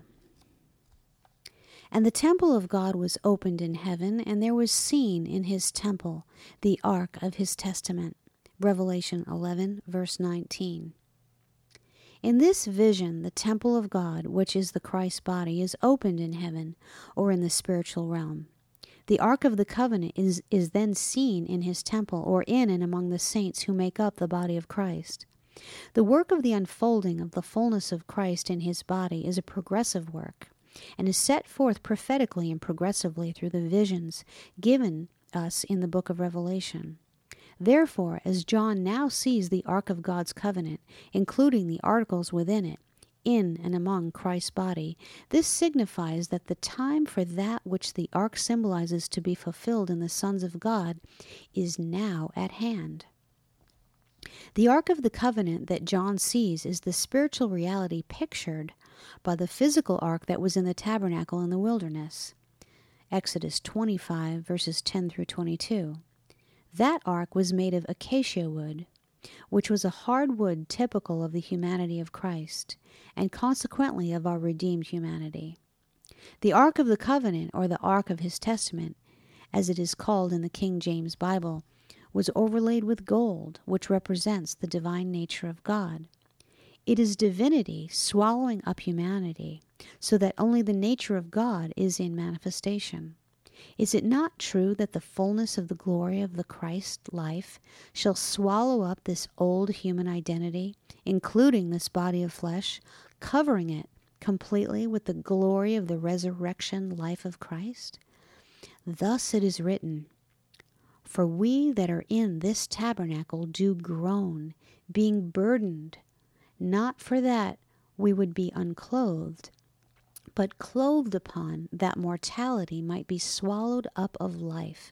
And the temple of God was opened in heaven, and there was seen in his temple the ark of his testament. Revelation 11, verse 19. In this vision, the temple of God, which is the Christ's body, is opened in heaven or in the spiritual realm. The Ark of the Covenant is then seen in his temple or in and among the saints who make up the body of Christ. The work of the unfolding of the fullness of Christ in his body is a progressive work and is set forth prophetically and progressively through the visions given us in the book of Revelation. Therefore, as John now sees the Ark of God's covenant, including the articles within it, in and among Christ's body, this signifies that the time for that which the ark symbolizes to be fulfilled in the sons of God is now at hand. The Ark of the Covenant that John sees is the spiritual reality pictured by the physical ark that was in the tabernacle in the wilderness. Exodus 25, verses 10 through 22. That ark was made of acacia wood, which was a hard wood typical of the humanity of Christ, and consequently of our redeemed humanity. The Ark of the Covenant, or the Ark of his Testament, as it is called in the King James Bible, was overlaid with gold, which represents the divine nature of God. It is divinity swallowing up humanity, so that only the nature of God is in manifestation. Is it not true that the fullness of the glory of the Christ life shall swallow up this old human identity, including this body of flesh, covering it completely with the glory of the resurrection life of Christ? Thus it is written, "For we that are in this tabernacle do groan, being burdened, not for that we would be unclothed, but clothed upon, that mortality might be swallowed up of life."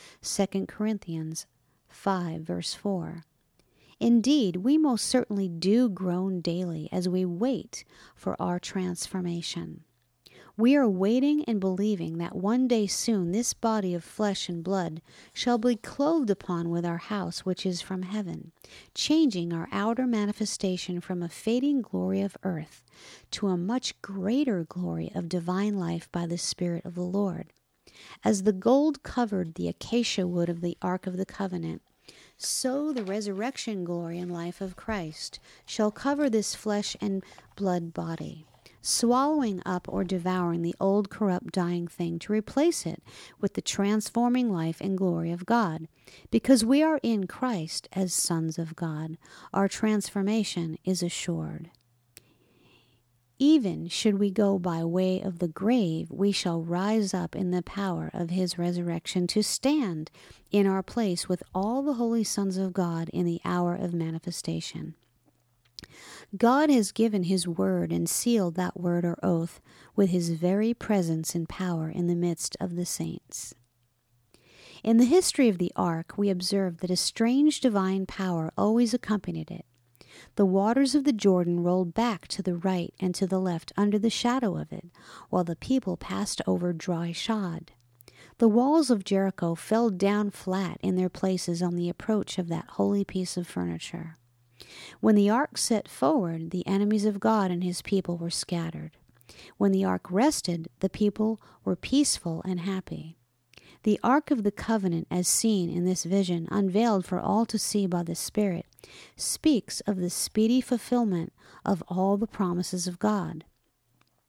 2 Corinthians 5, verse 4. Indeed, we most certainly do groan daily as we wait for our transformation. We are waiting and believing that one day soon this body of flesh and blood shall be clothed upon with our house which is from heaven, changing our outer manifestation from a fading glory of earth to a much greater glory of divine life by the Spirit of the Lord. As the gold covered the acacia wood of the Ark of the Covenant, so the resurrection glory and life of Christ shall cover this flesh and blood body, swallowing up or devouring the old corrupt dying thing to replace it with the transforming life and glory of God. Because we are in Christ as sons of God, our transformation is assured. Even should we go by way of the grave, we shall rise up in the power of his resurrection to stand in our place with all the holy sons of God in the hour of manifestation. God has given his word and sealed that word or oath with his very presence and power in the midst of the saints. In the history of the ark, we observe that a strange divine power always accompanied it. The waters of the Jordan rolled back to the right and to the left under the shadow of it, while the people passed over dry shod. The walls of Jericho fell down flat in their places on the approach of that holy piece of furniture. When the ark set forward, the enemies of God and his people were scattered. When the ark rested, the people were peaceful and happy. The Ark of the Covenant, as seen in this vision, unveiled for all to see by the Spirit, speaks of the speedy fulfillment of all the promises of God.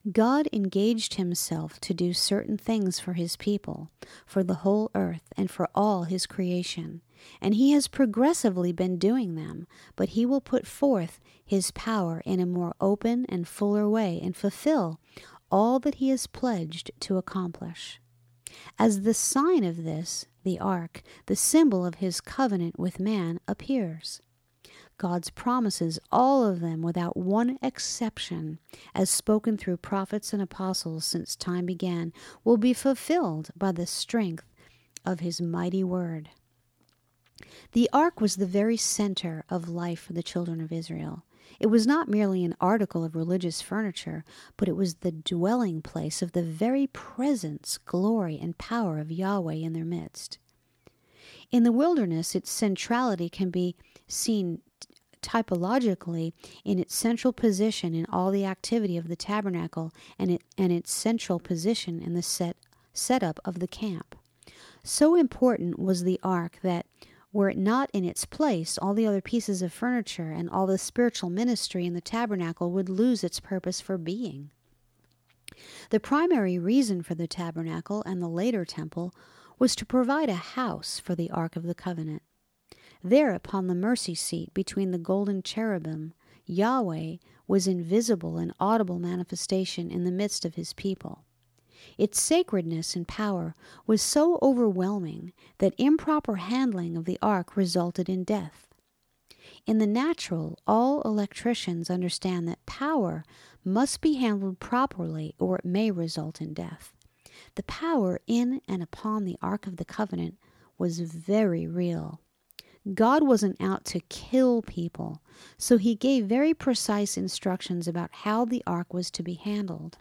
God engaged himself to do certain things for his people, for the whole earth, and for all his creation. And he has progressively been doing them, but he will put forth his power in a more open and fuller way and fulfill all that he has pledged to accomplish. As the sign of this, the ark, the symbol of his covenant with man, appears. God's promises, all of them without one exception, as spoken through prophets and apostles since time began, will be fulfilled by the strength of his mighty word. The ark was the very center of life for the children of Israel. It was not merely an article of religious furniture, but it was the dwelling place of the very presence, glory, and power of Yahweh in their midst. In the wilderness, its centrality can be seen typologically in its central position in all the activity of the tabernacle and its central position in the setup of the camp. So important was the ark that, were it not in its place, all the other pieces of furniture and all the spiritual ministry in the tabernacle would lose its purpose for being. The primary reason for the tabernacle and the later temple was to provide a house for the Ark of the Covenant. There, upon the mercy seat between the golden cherubim, Yahweh was in visible and audible manifestation in the midst of his people. Its sacredness and power was so overwhelming that improper handling of the ark resulted in death. In the natural, all electricians understand that power must be handled properly or it may result in death. The power in and upon the Ark of the Covenant was very real. God wasn't out to kill people, so he gave very precise instructions about how the ark was to be handled.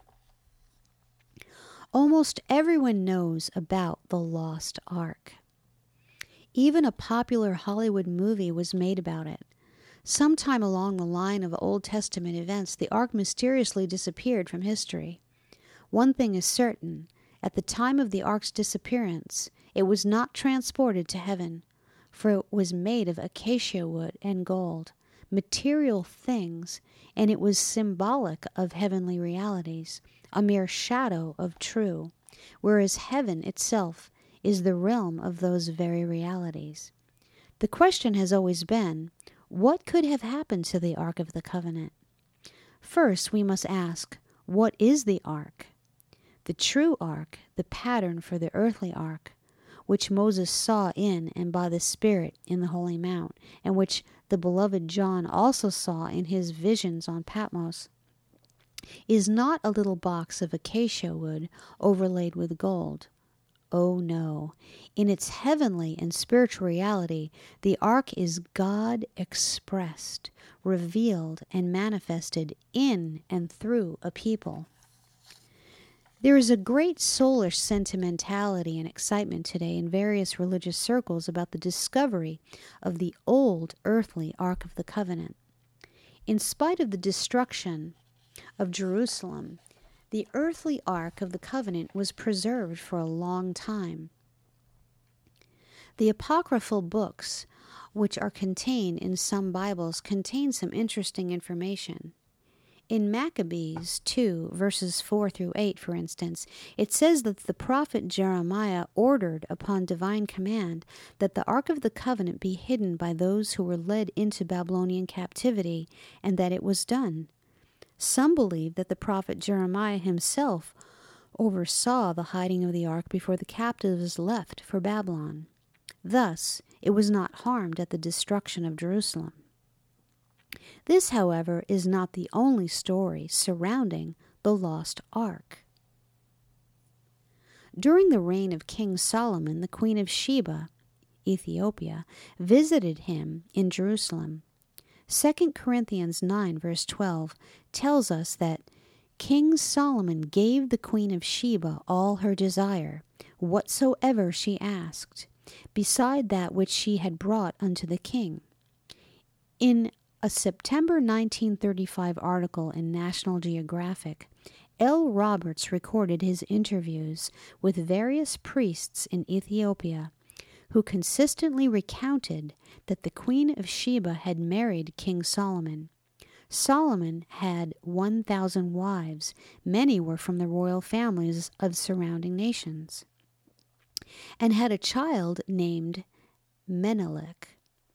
Almost everyone knows about the lost ark. Even a popular Hollywood movie was made about it. Sometime along the line of Old Testament events, the ark mysteriously disappeared from history. One thing is certain: at the time of the ark's disappearance, it was not transported to heaven, for it was made of acacia wood and gold, material things, and it was symbolic of heavenly realities, a mere shadow of true, whereas heaven itself is the realm of those very realities. The question has always been, what could have happened to the Ark of the Covenant? First, we must ask, what is the ark? The true ark, the pattern for the earthly ark, which Moses saw in and by the Spirit in the Holy Mount, and which the beloved John also saw in his visions on Patmos, is not a little box of acacia wood overlaid with gold. Oh no. In its heavenly and spiritual reality, the ark is God expressed, revealed, and manifested in and through a people. There is a great soulish sentimentality and excitement today in various religious circles about the discovery of the old earthly Ark of the Covenant. In spite of the destruction of Jerusalem, the earthly Ark of the Covenant was preserved for a long time. The apocryphal books, which are contained in some Bibles, contain some interesting information. In Maccabees 2, verses 4 through 8, for instance, it says that the prophet Jeremiah ordered upon divine command that the Ark of the Covenant be hidden by those who were led into Babylonian captivity, and that it was done. Some believe that the prophet Jeremiah himself oversaw the hiding of the ark before the captives left for Babylon. Thus, it was not harmed at the destruction of Jerusalem. This, however, is not the only story surrounding the lost ark. During the reign of King Solomon, the Queen of Sheba, Ethiopia, visited him in Jerusalem. 2 Corinthians 9, verse 12, tells us that King Solomon gave the Queen of Sheba all her desire, whatsoever she asked, beside that which she had brought unto the king. In a September 1935 article in National Geographic, L. Roberts recorded his interviews with various priests in Ethiopia, who consistently recounted that the Queen of Sheba had married King Solomon. Solomon had 1,000 wives. Many were from the royal families of surrounding nations, and had a child named Menelik.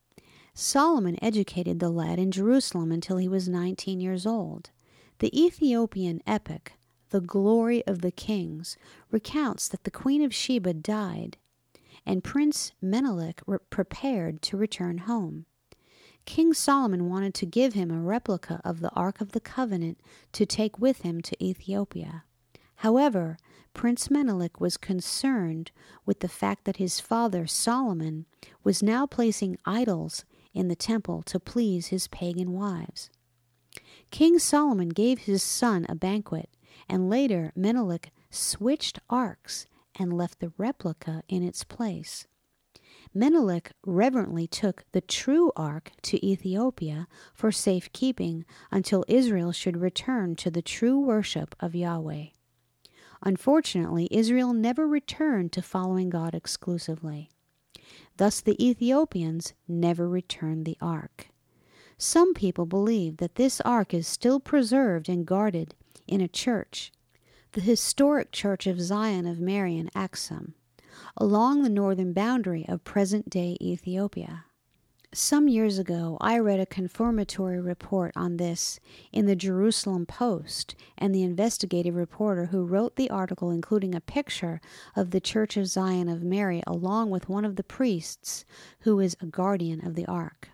Solomon educated the lad in Jerusalem until he was 19 years old. The Ethiopian epic, The Glory of the Kings, recounts that the Queen of Sheba died, and Prince Menelik prepared to return home. King Solomon wanted to give him a replica of the Ark of the Covenant to take with him to Ethiopia. However, Prince Menelik was concerned with the fact that his father Solomon was now placing idols in the temple to please his pagan wives. King Solomon gave his son a banquet, and later Menelik switched arks and left the replica in its place. Menelik reverently took the true ark to Ethiopia for safekeeping until Israel should return to the true worship of Yahweh. Unfortunately, Israel never returned to following God exclusively. Thus, the Ethiopians never returned the ark. Some people believe that this ark is still preserved and guarded in a church, the historic Church of Zion of Mary in Aksum, along the northern boundary of present-day Ethiopia. Some years ago, I read a confirmatory report on this in the Jerusalem Post, and the investigative reporter who wrote the article, including a picture of the Church of Zion of Mary along with one of the priests who is a guardian of the ark.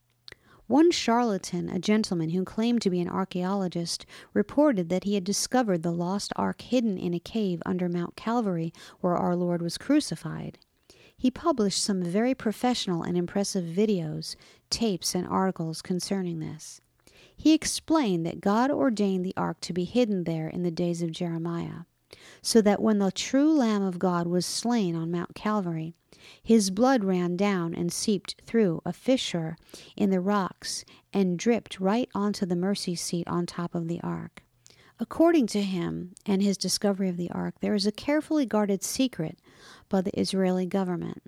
One charlatan, a gentleman who claimed to be an archaeologist, reported that he had discovered the lost ark hidden in a cave under Mount Calvary where our Lord was crucified. He published some very professional and impressive videos, tapes, and articles concerning this. He explained that God ordained the ark to be hidden there in the days of Jeremiah, so that when the true Lamb of God was slain on Mount Calvary, his blood ran down and seeped through a fissure in the rocks and dripped right onto the mercy seat on top of the ark. According to him and his discovery of the ark, there is a carefully guarded secret by the Israeli government.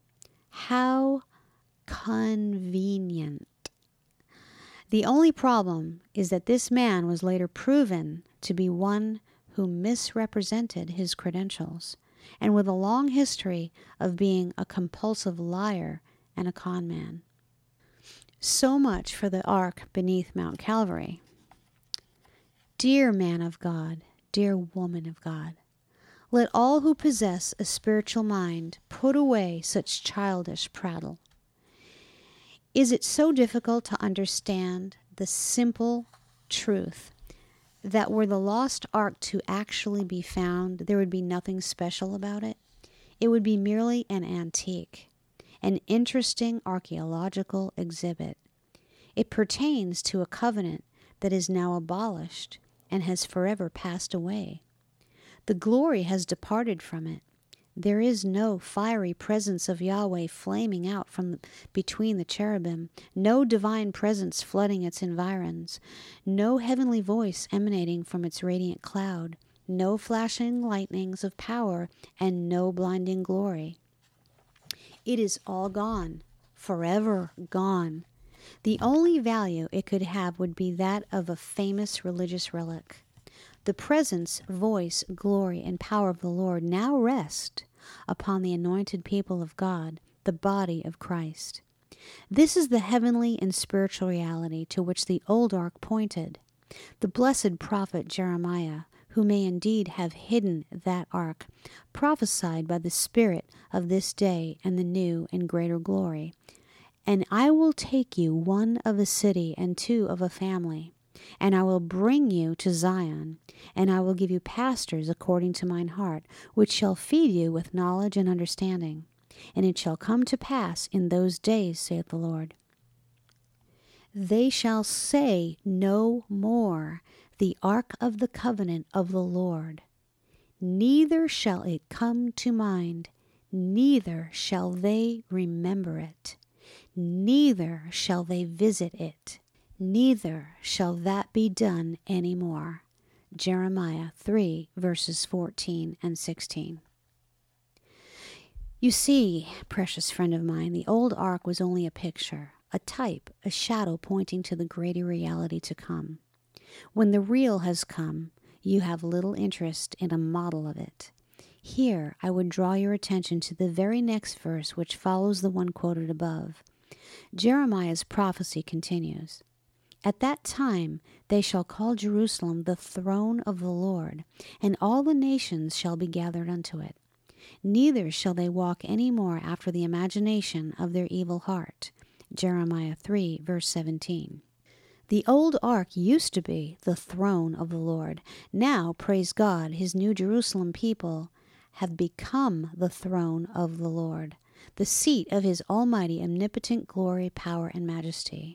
How convenient. The only problem is that this man was later proven to be one who misrepresented his credentials, and with a long history of being a compulsive liar and a con man. So much for the ark beneath Mount Calvary. Dear man of God, dear woman of God, let all who possess a spiritual mind put away such childish prattle. Is it so difficult to understand the simple truth that were the lost ark to actually be found, there would be nothing special about it? It would be merely an antique, an interesting archaeological exhibit. It pertains to a covenant that is now abolished and has forever passed away. The glory has departed from it. There is no fiery presence of Yahweh flaming out from between the cherubim, no divine presence flooding its environs, no heavenly voice emanating from its radiant cloud, no flashing lightnings of power, and no blinding glory. It is all gone, forever gone. The only value it could have would be that of a famous religious relic. The presence, voice, glory, and power of the Lord now rest upon the anointed people of God, the body of Christ. This is the heavenly and spiritual reality to which the old ark pointed. The blessed prophet Jeremiah, who may indeed have hidden that ark, prophesied by the Spirit of this day and the new and greater glory. And I will take you one of a city and two of a family, and I will bring you to Zion, and I will give you pastors according to mine heart, which shall feed you with knowledge and understanding. And it shall come to pass in those days, saith the Lord, they shall say no more, the ark of the covenant of the Lord. Neither shall it come to mind, neither shall they remember it. Neither shall they visit it, neither shall that be done any more. Jeremiah 3, verses 14 and 16. You see, precious friend of mine, the old ark was only a picture, a type, a shadow pointing to the greater reality to come. When the real has come, you have little interest in a model of it. Here, I would draw your attention to the very next verse which follows the one quoted above. Jeremiah's prophecy continues. At that time they shall call Jerusalem the throne of the Lord, and all the nations shall be gathered unto it. Neither shall they walk any more after the imagination of their evil heart. Jeremiah 3, verse 17. The old ark used to be the throne of the Lord. Now, praise God, his new Jerusalem people have become the throne of the Lord, the seat of his almighty, omnipotent glory, power, and majesty.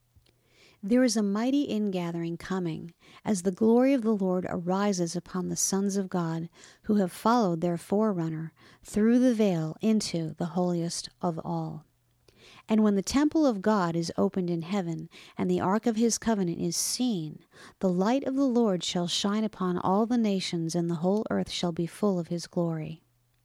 There is a mighty ingathering coming, as the glory of the Lord arises upon the sons of God who have followed their forerunner through the veil into the holiest of all. And when the temple of God is opened in heaven, and the ark of his covenant is seen, the light of the Lord shall shine upon all the nations, and the whole earth shall be full of his glory.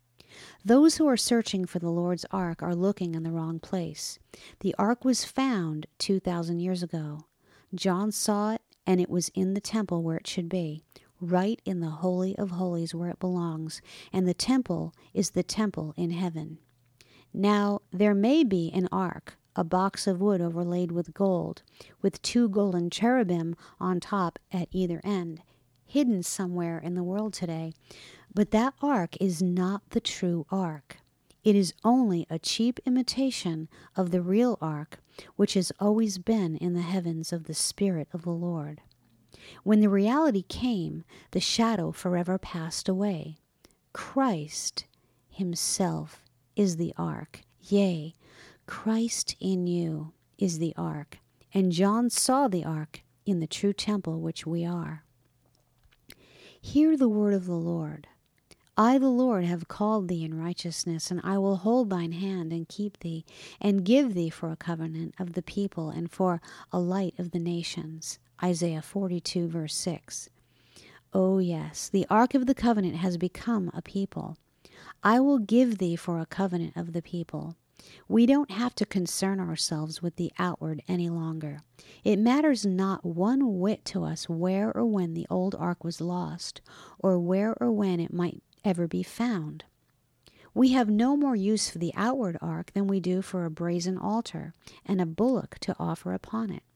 Those who are searching for the Lord's ark are looking in the wrong place. The ark was found 2,000 years ago. John saw it, and it was in the temple where it should be, right in the Holy of Holies where it belongs, and the temple is the temple in heaven. Now, there may be an ark, a box of wood overlaid with gold, with 2 golden cherubim on top at either end, hidden somewhere in the world today. But that ark is not the true ark. It is only a cheap imitation of the real ark, which has always been in the heavens of the Spirit of the Lord. When the reality came, the shadow forever passed away. Christ himself is the ark. Yea, Christ in you is the ark. And John saw the ark in the true temple which we are. Hear the word of the Lord. I, the Lord, have called thee in righteousness, and I will hold thine hand and keep thee, and give thee for a covenant of the people and for a light of the nations. Isaiah 42, verse 6. Oh yes, the ark of the covenant has become a people. I will give thee for a covenant of the people. We don't have to concern ourselves with the outward any longer. It matters not one whit to us where or when the old ark was lost, or where or when it might ever be found. We have no more use for the outward ark than we do for a brazen altar and a bullock to offer upon it.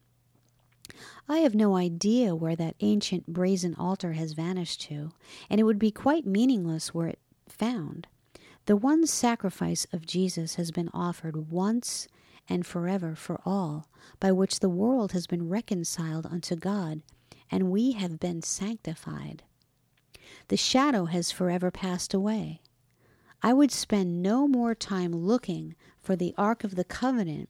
I have no idea where that ancient brazen altar has vanished to, and it would be quite meaningless were it found. The one sacrifice of Jesus has been offered once and forever for all, by which the world has been reconciled unto God, and we have been sanctified. The shadow has forever passed away. I would spend no more time looking for the Ark of the Covenant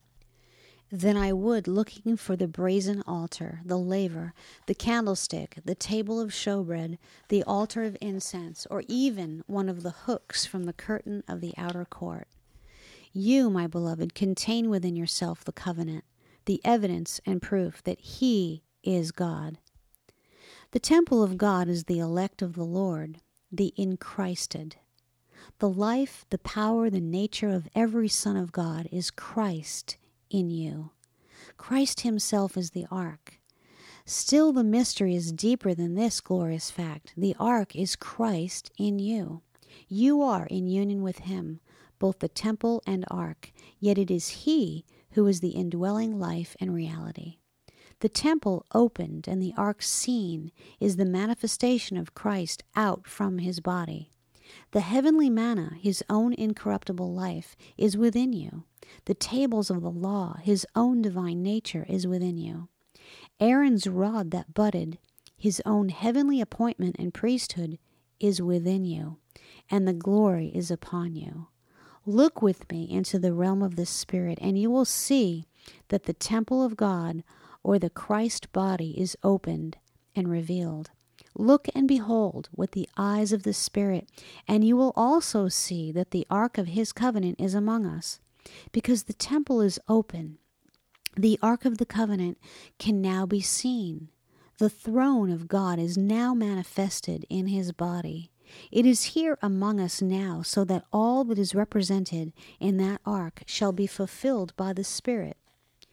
than I would looking for the brazen altar, the laver, the candlestick, the table of showbread, the altar of incense, or even one of the hooks from the curtain of the outer court. You, my beloved, contain within yourself the covenant, the evidence and proof that He is God. The temple of God is the elect of the Lord, the inchristed. The life, the power, the nature of every son of God is Christ in you. Christ himself is the ark. Still, the mystery is deeper than this glorious fact. The ark is Christ in you. You are in union with him, both the temple and ark, yet it is he who is the indwelling life and reality. The temple opened and the ark seen is the manifestation of Christ out from his body. The heavenly manna, his own incorruptible life, is within you. The tables of the law, his own divine nature, is within you. Aaron's rod that budded, his own heavenly appointment and priesthood, is within you, and the glory is upon you. Look with me into the realm of the Spirit, and you will see that the temple of God, or the Christ body, is opened and revealed. Look and behold with the eyes of the Spirit, and you will also see that the ark of his covenant is among us. Because the temple is open, the ark of the covenant can now be seen. The throne of God is now manifested in his body. It is here among us now, so that all that is represented in that ark shall be fulfilled by the Spirit.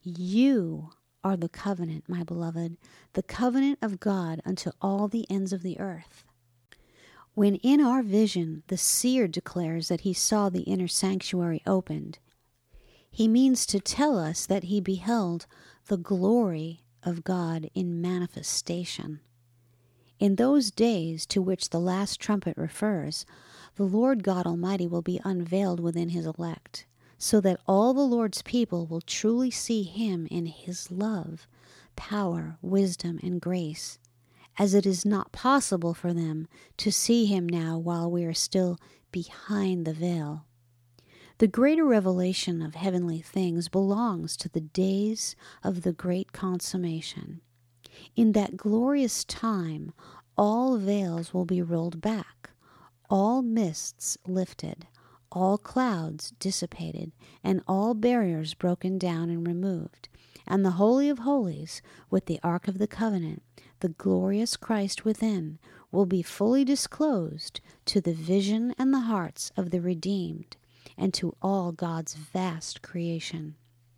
You are the covenant, my beloved, the covenant of God unto all the ends of the earth. When in our vision the seer declares that he saw the inner sanctuary opened, he means to tell us that he beheld the glory of God in manifestation. In those days to which the last trumpet refers, the Lord God Almighty will be unveiled within his elect, so that all the Lord's people will truly see him in his love, power, wisdom, and grace, as it is not possible for them to see him now while we are still behind the veil. The greater revelation of heavenly things belongs to the days of the great consummation. In that glorious time, all veils will be rolled back, all mists lifted, all clouds dissipated, and all barriers broken down and removed. And the Holy of Holies, with the Ark of the Covenant, the glorious Christ within, will be fully disclosed to the vision and the hearts of the redeemed, and to all God's vast creation.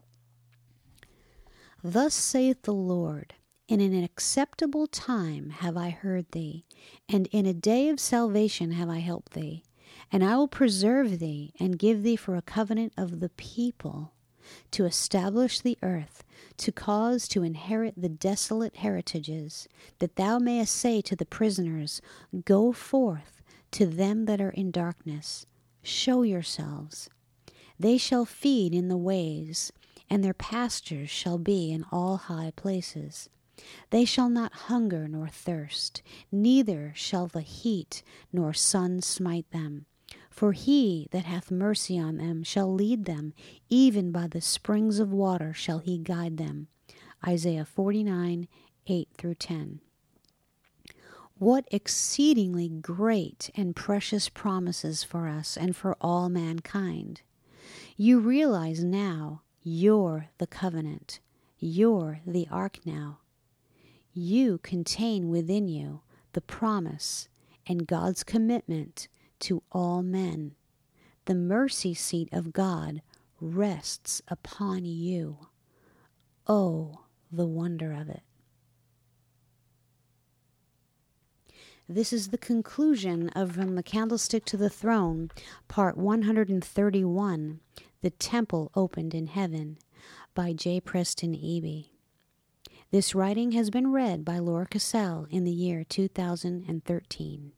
Thus saith the Lord, in an acceptable time have I heard thee, and in a day of salvation have I helped thee. And I will preserve thee, and give thee for a covenant of the people, to establish the earth, to cause to inherit the desolate heritages, that thou mayest say to the prisoners, Go forth; to them that are in darkness, show yourselves. They shall feed in the ways, and their pastures shall be in all high places. They shall not hunger nor thirst, neither shall the heat nor sun smite them. For he that hath mercy on them shall lead them, even by the springs of water shall he guide them. Isaiah 49, 8-10. What exceedingly great and precious promises for us and for all mankind. You realize now you're the covenant. You're the ark now. You contain within you the promise and God's commitment to all men. The mercy seat of God rests upon you. Oh, the wonder of it. This is the conclusion of From the Candlestick to the Throne, Part 131, The Temple Opened in Heaven, by J. Preston Eby. This writing has been read by Laura Cassell in the year 2013.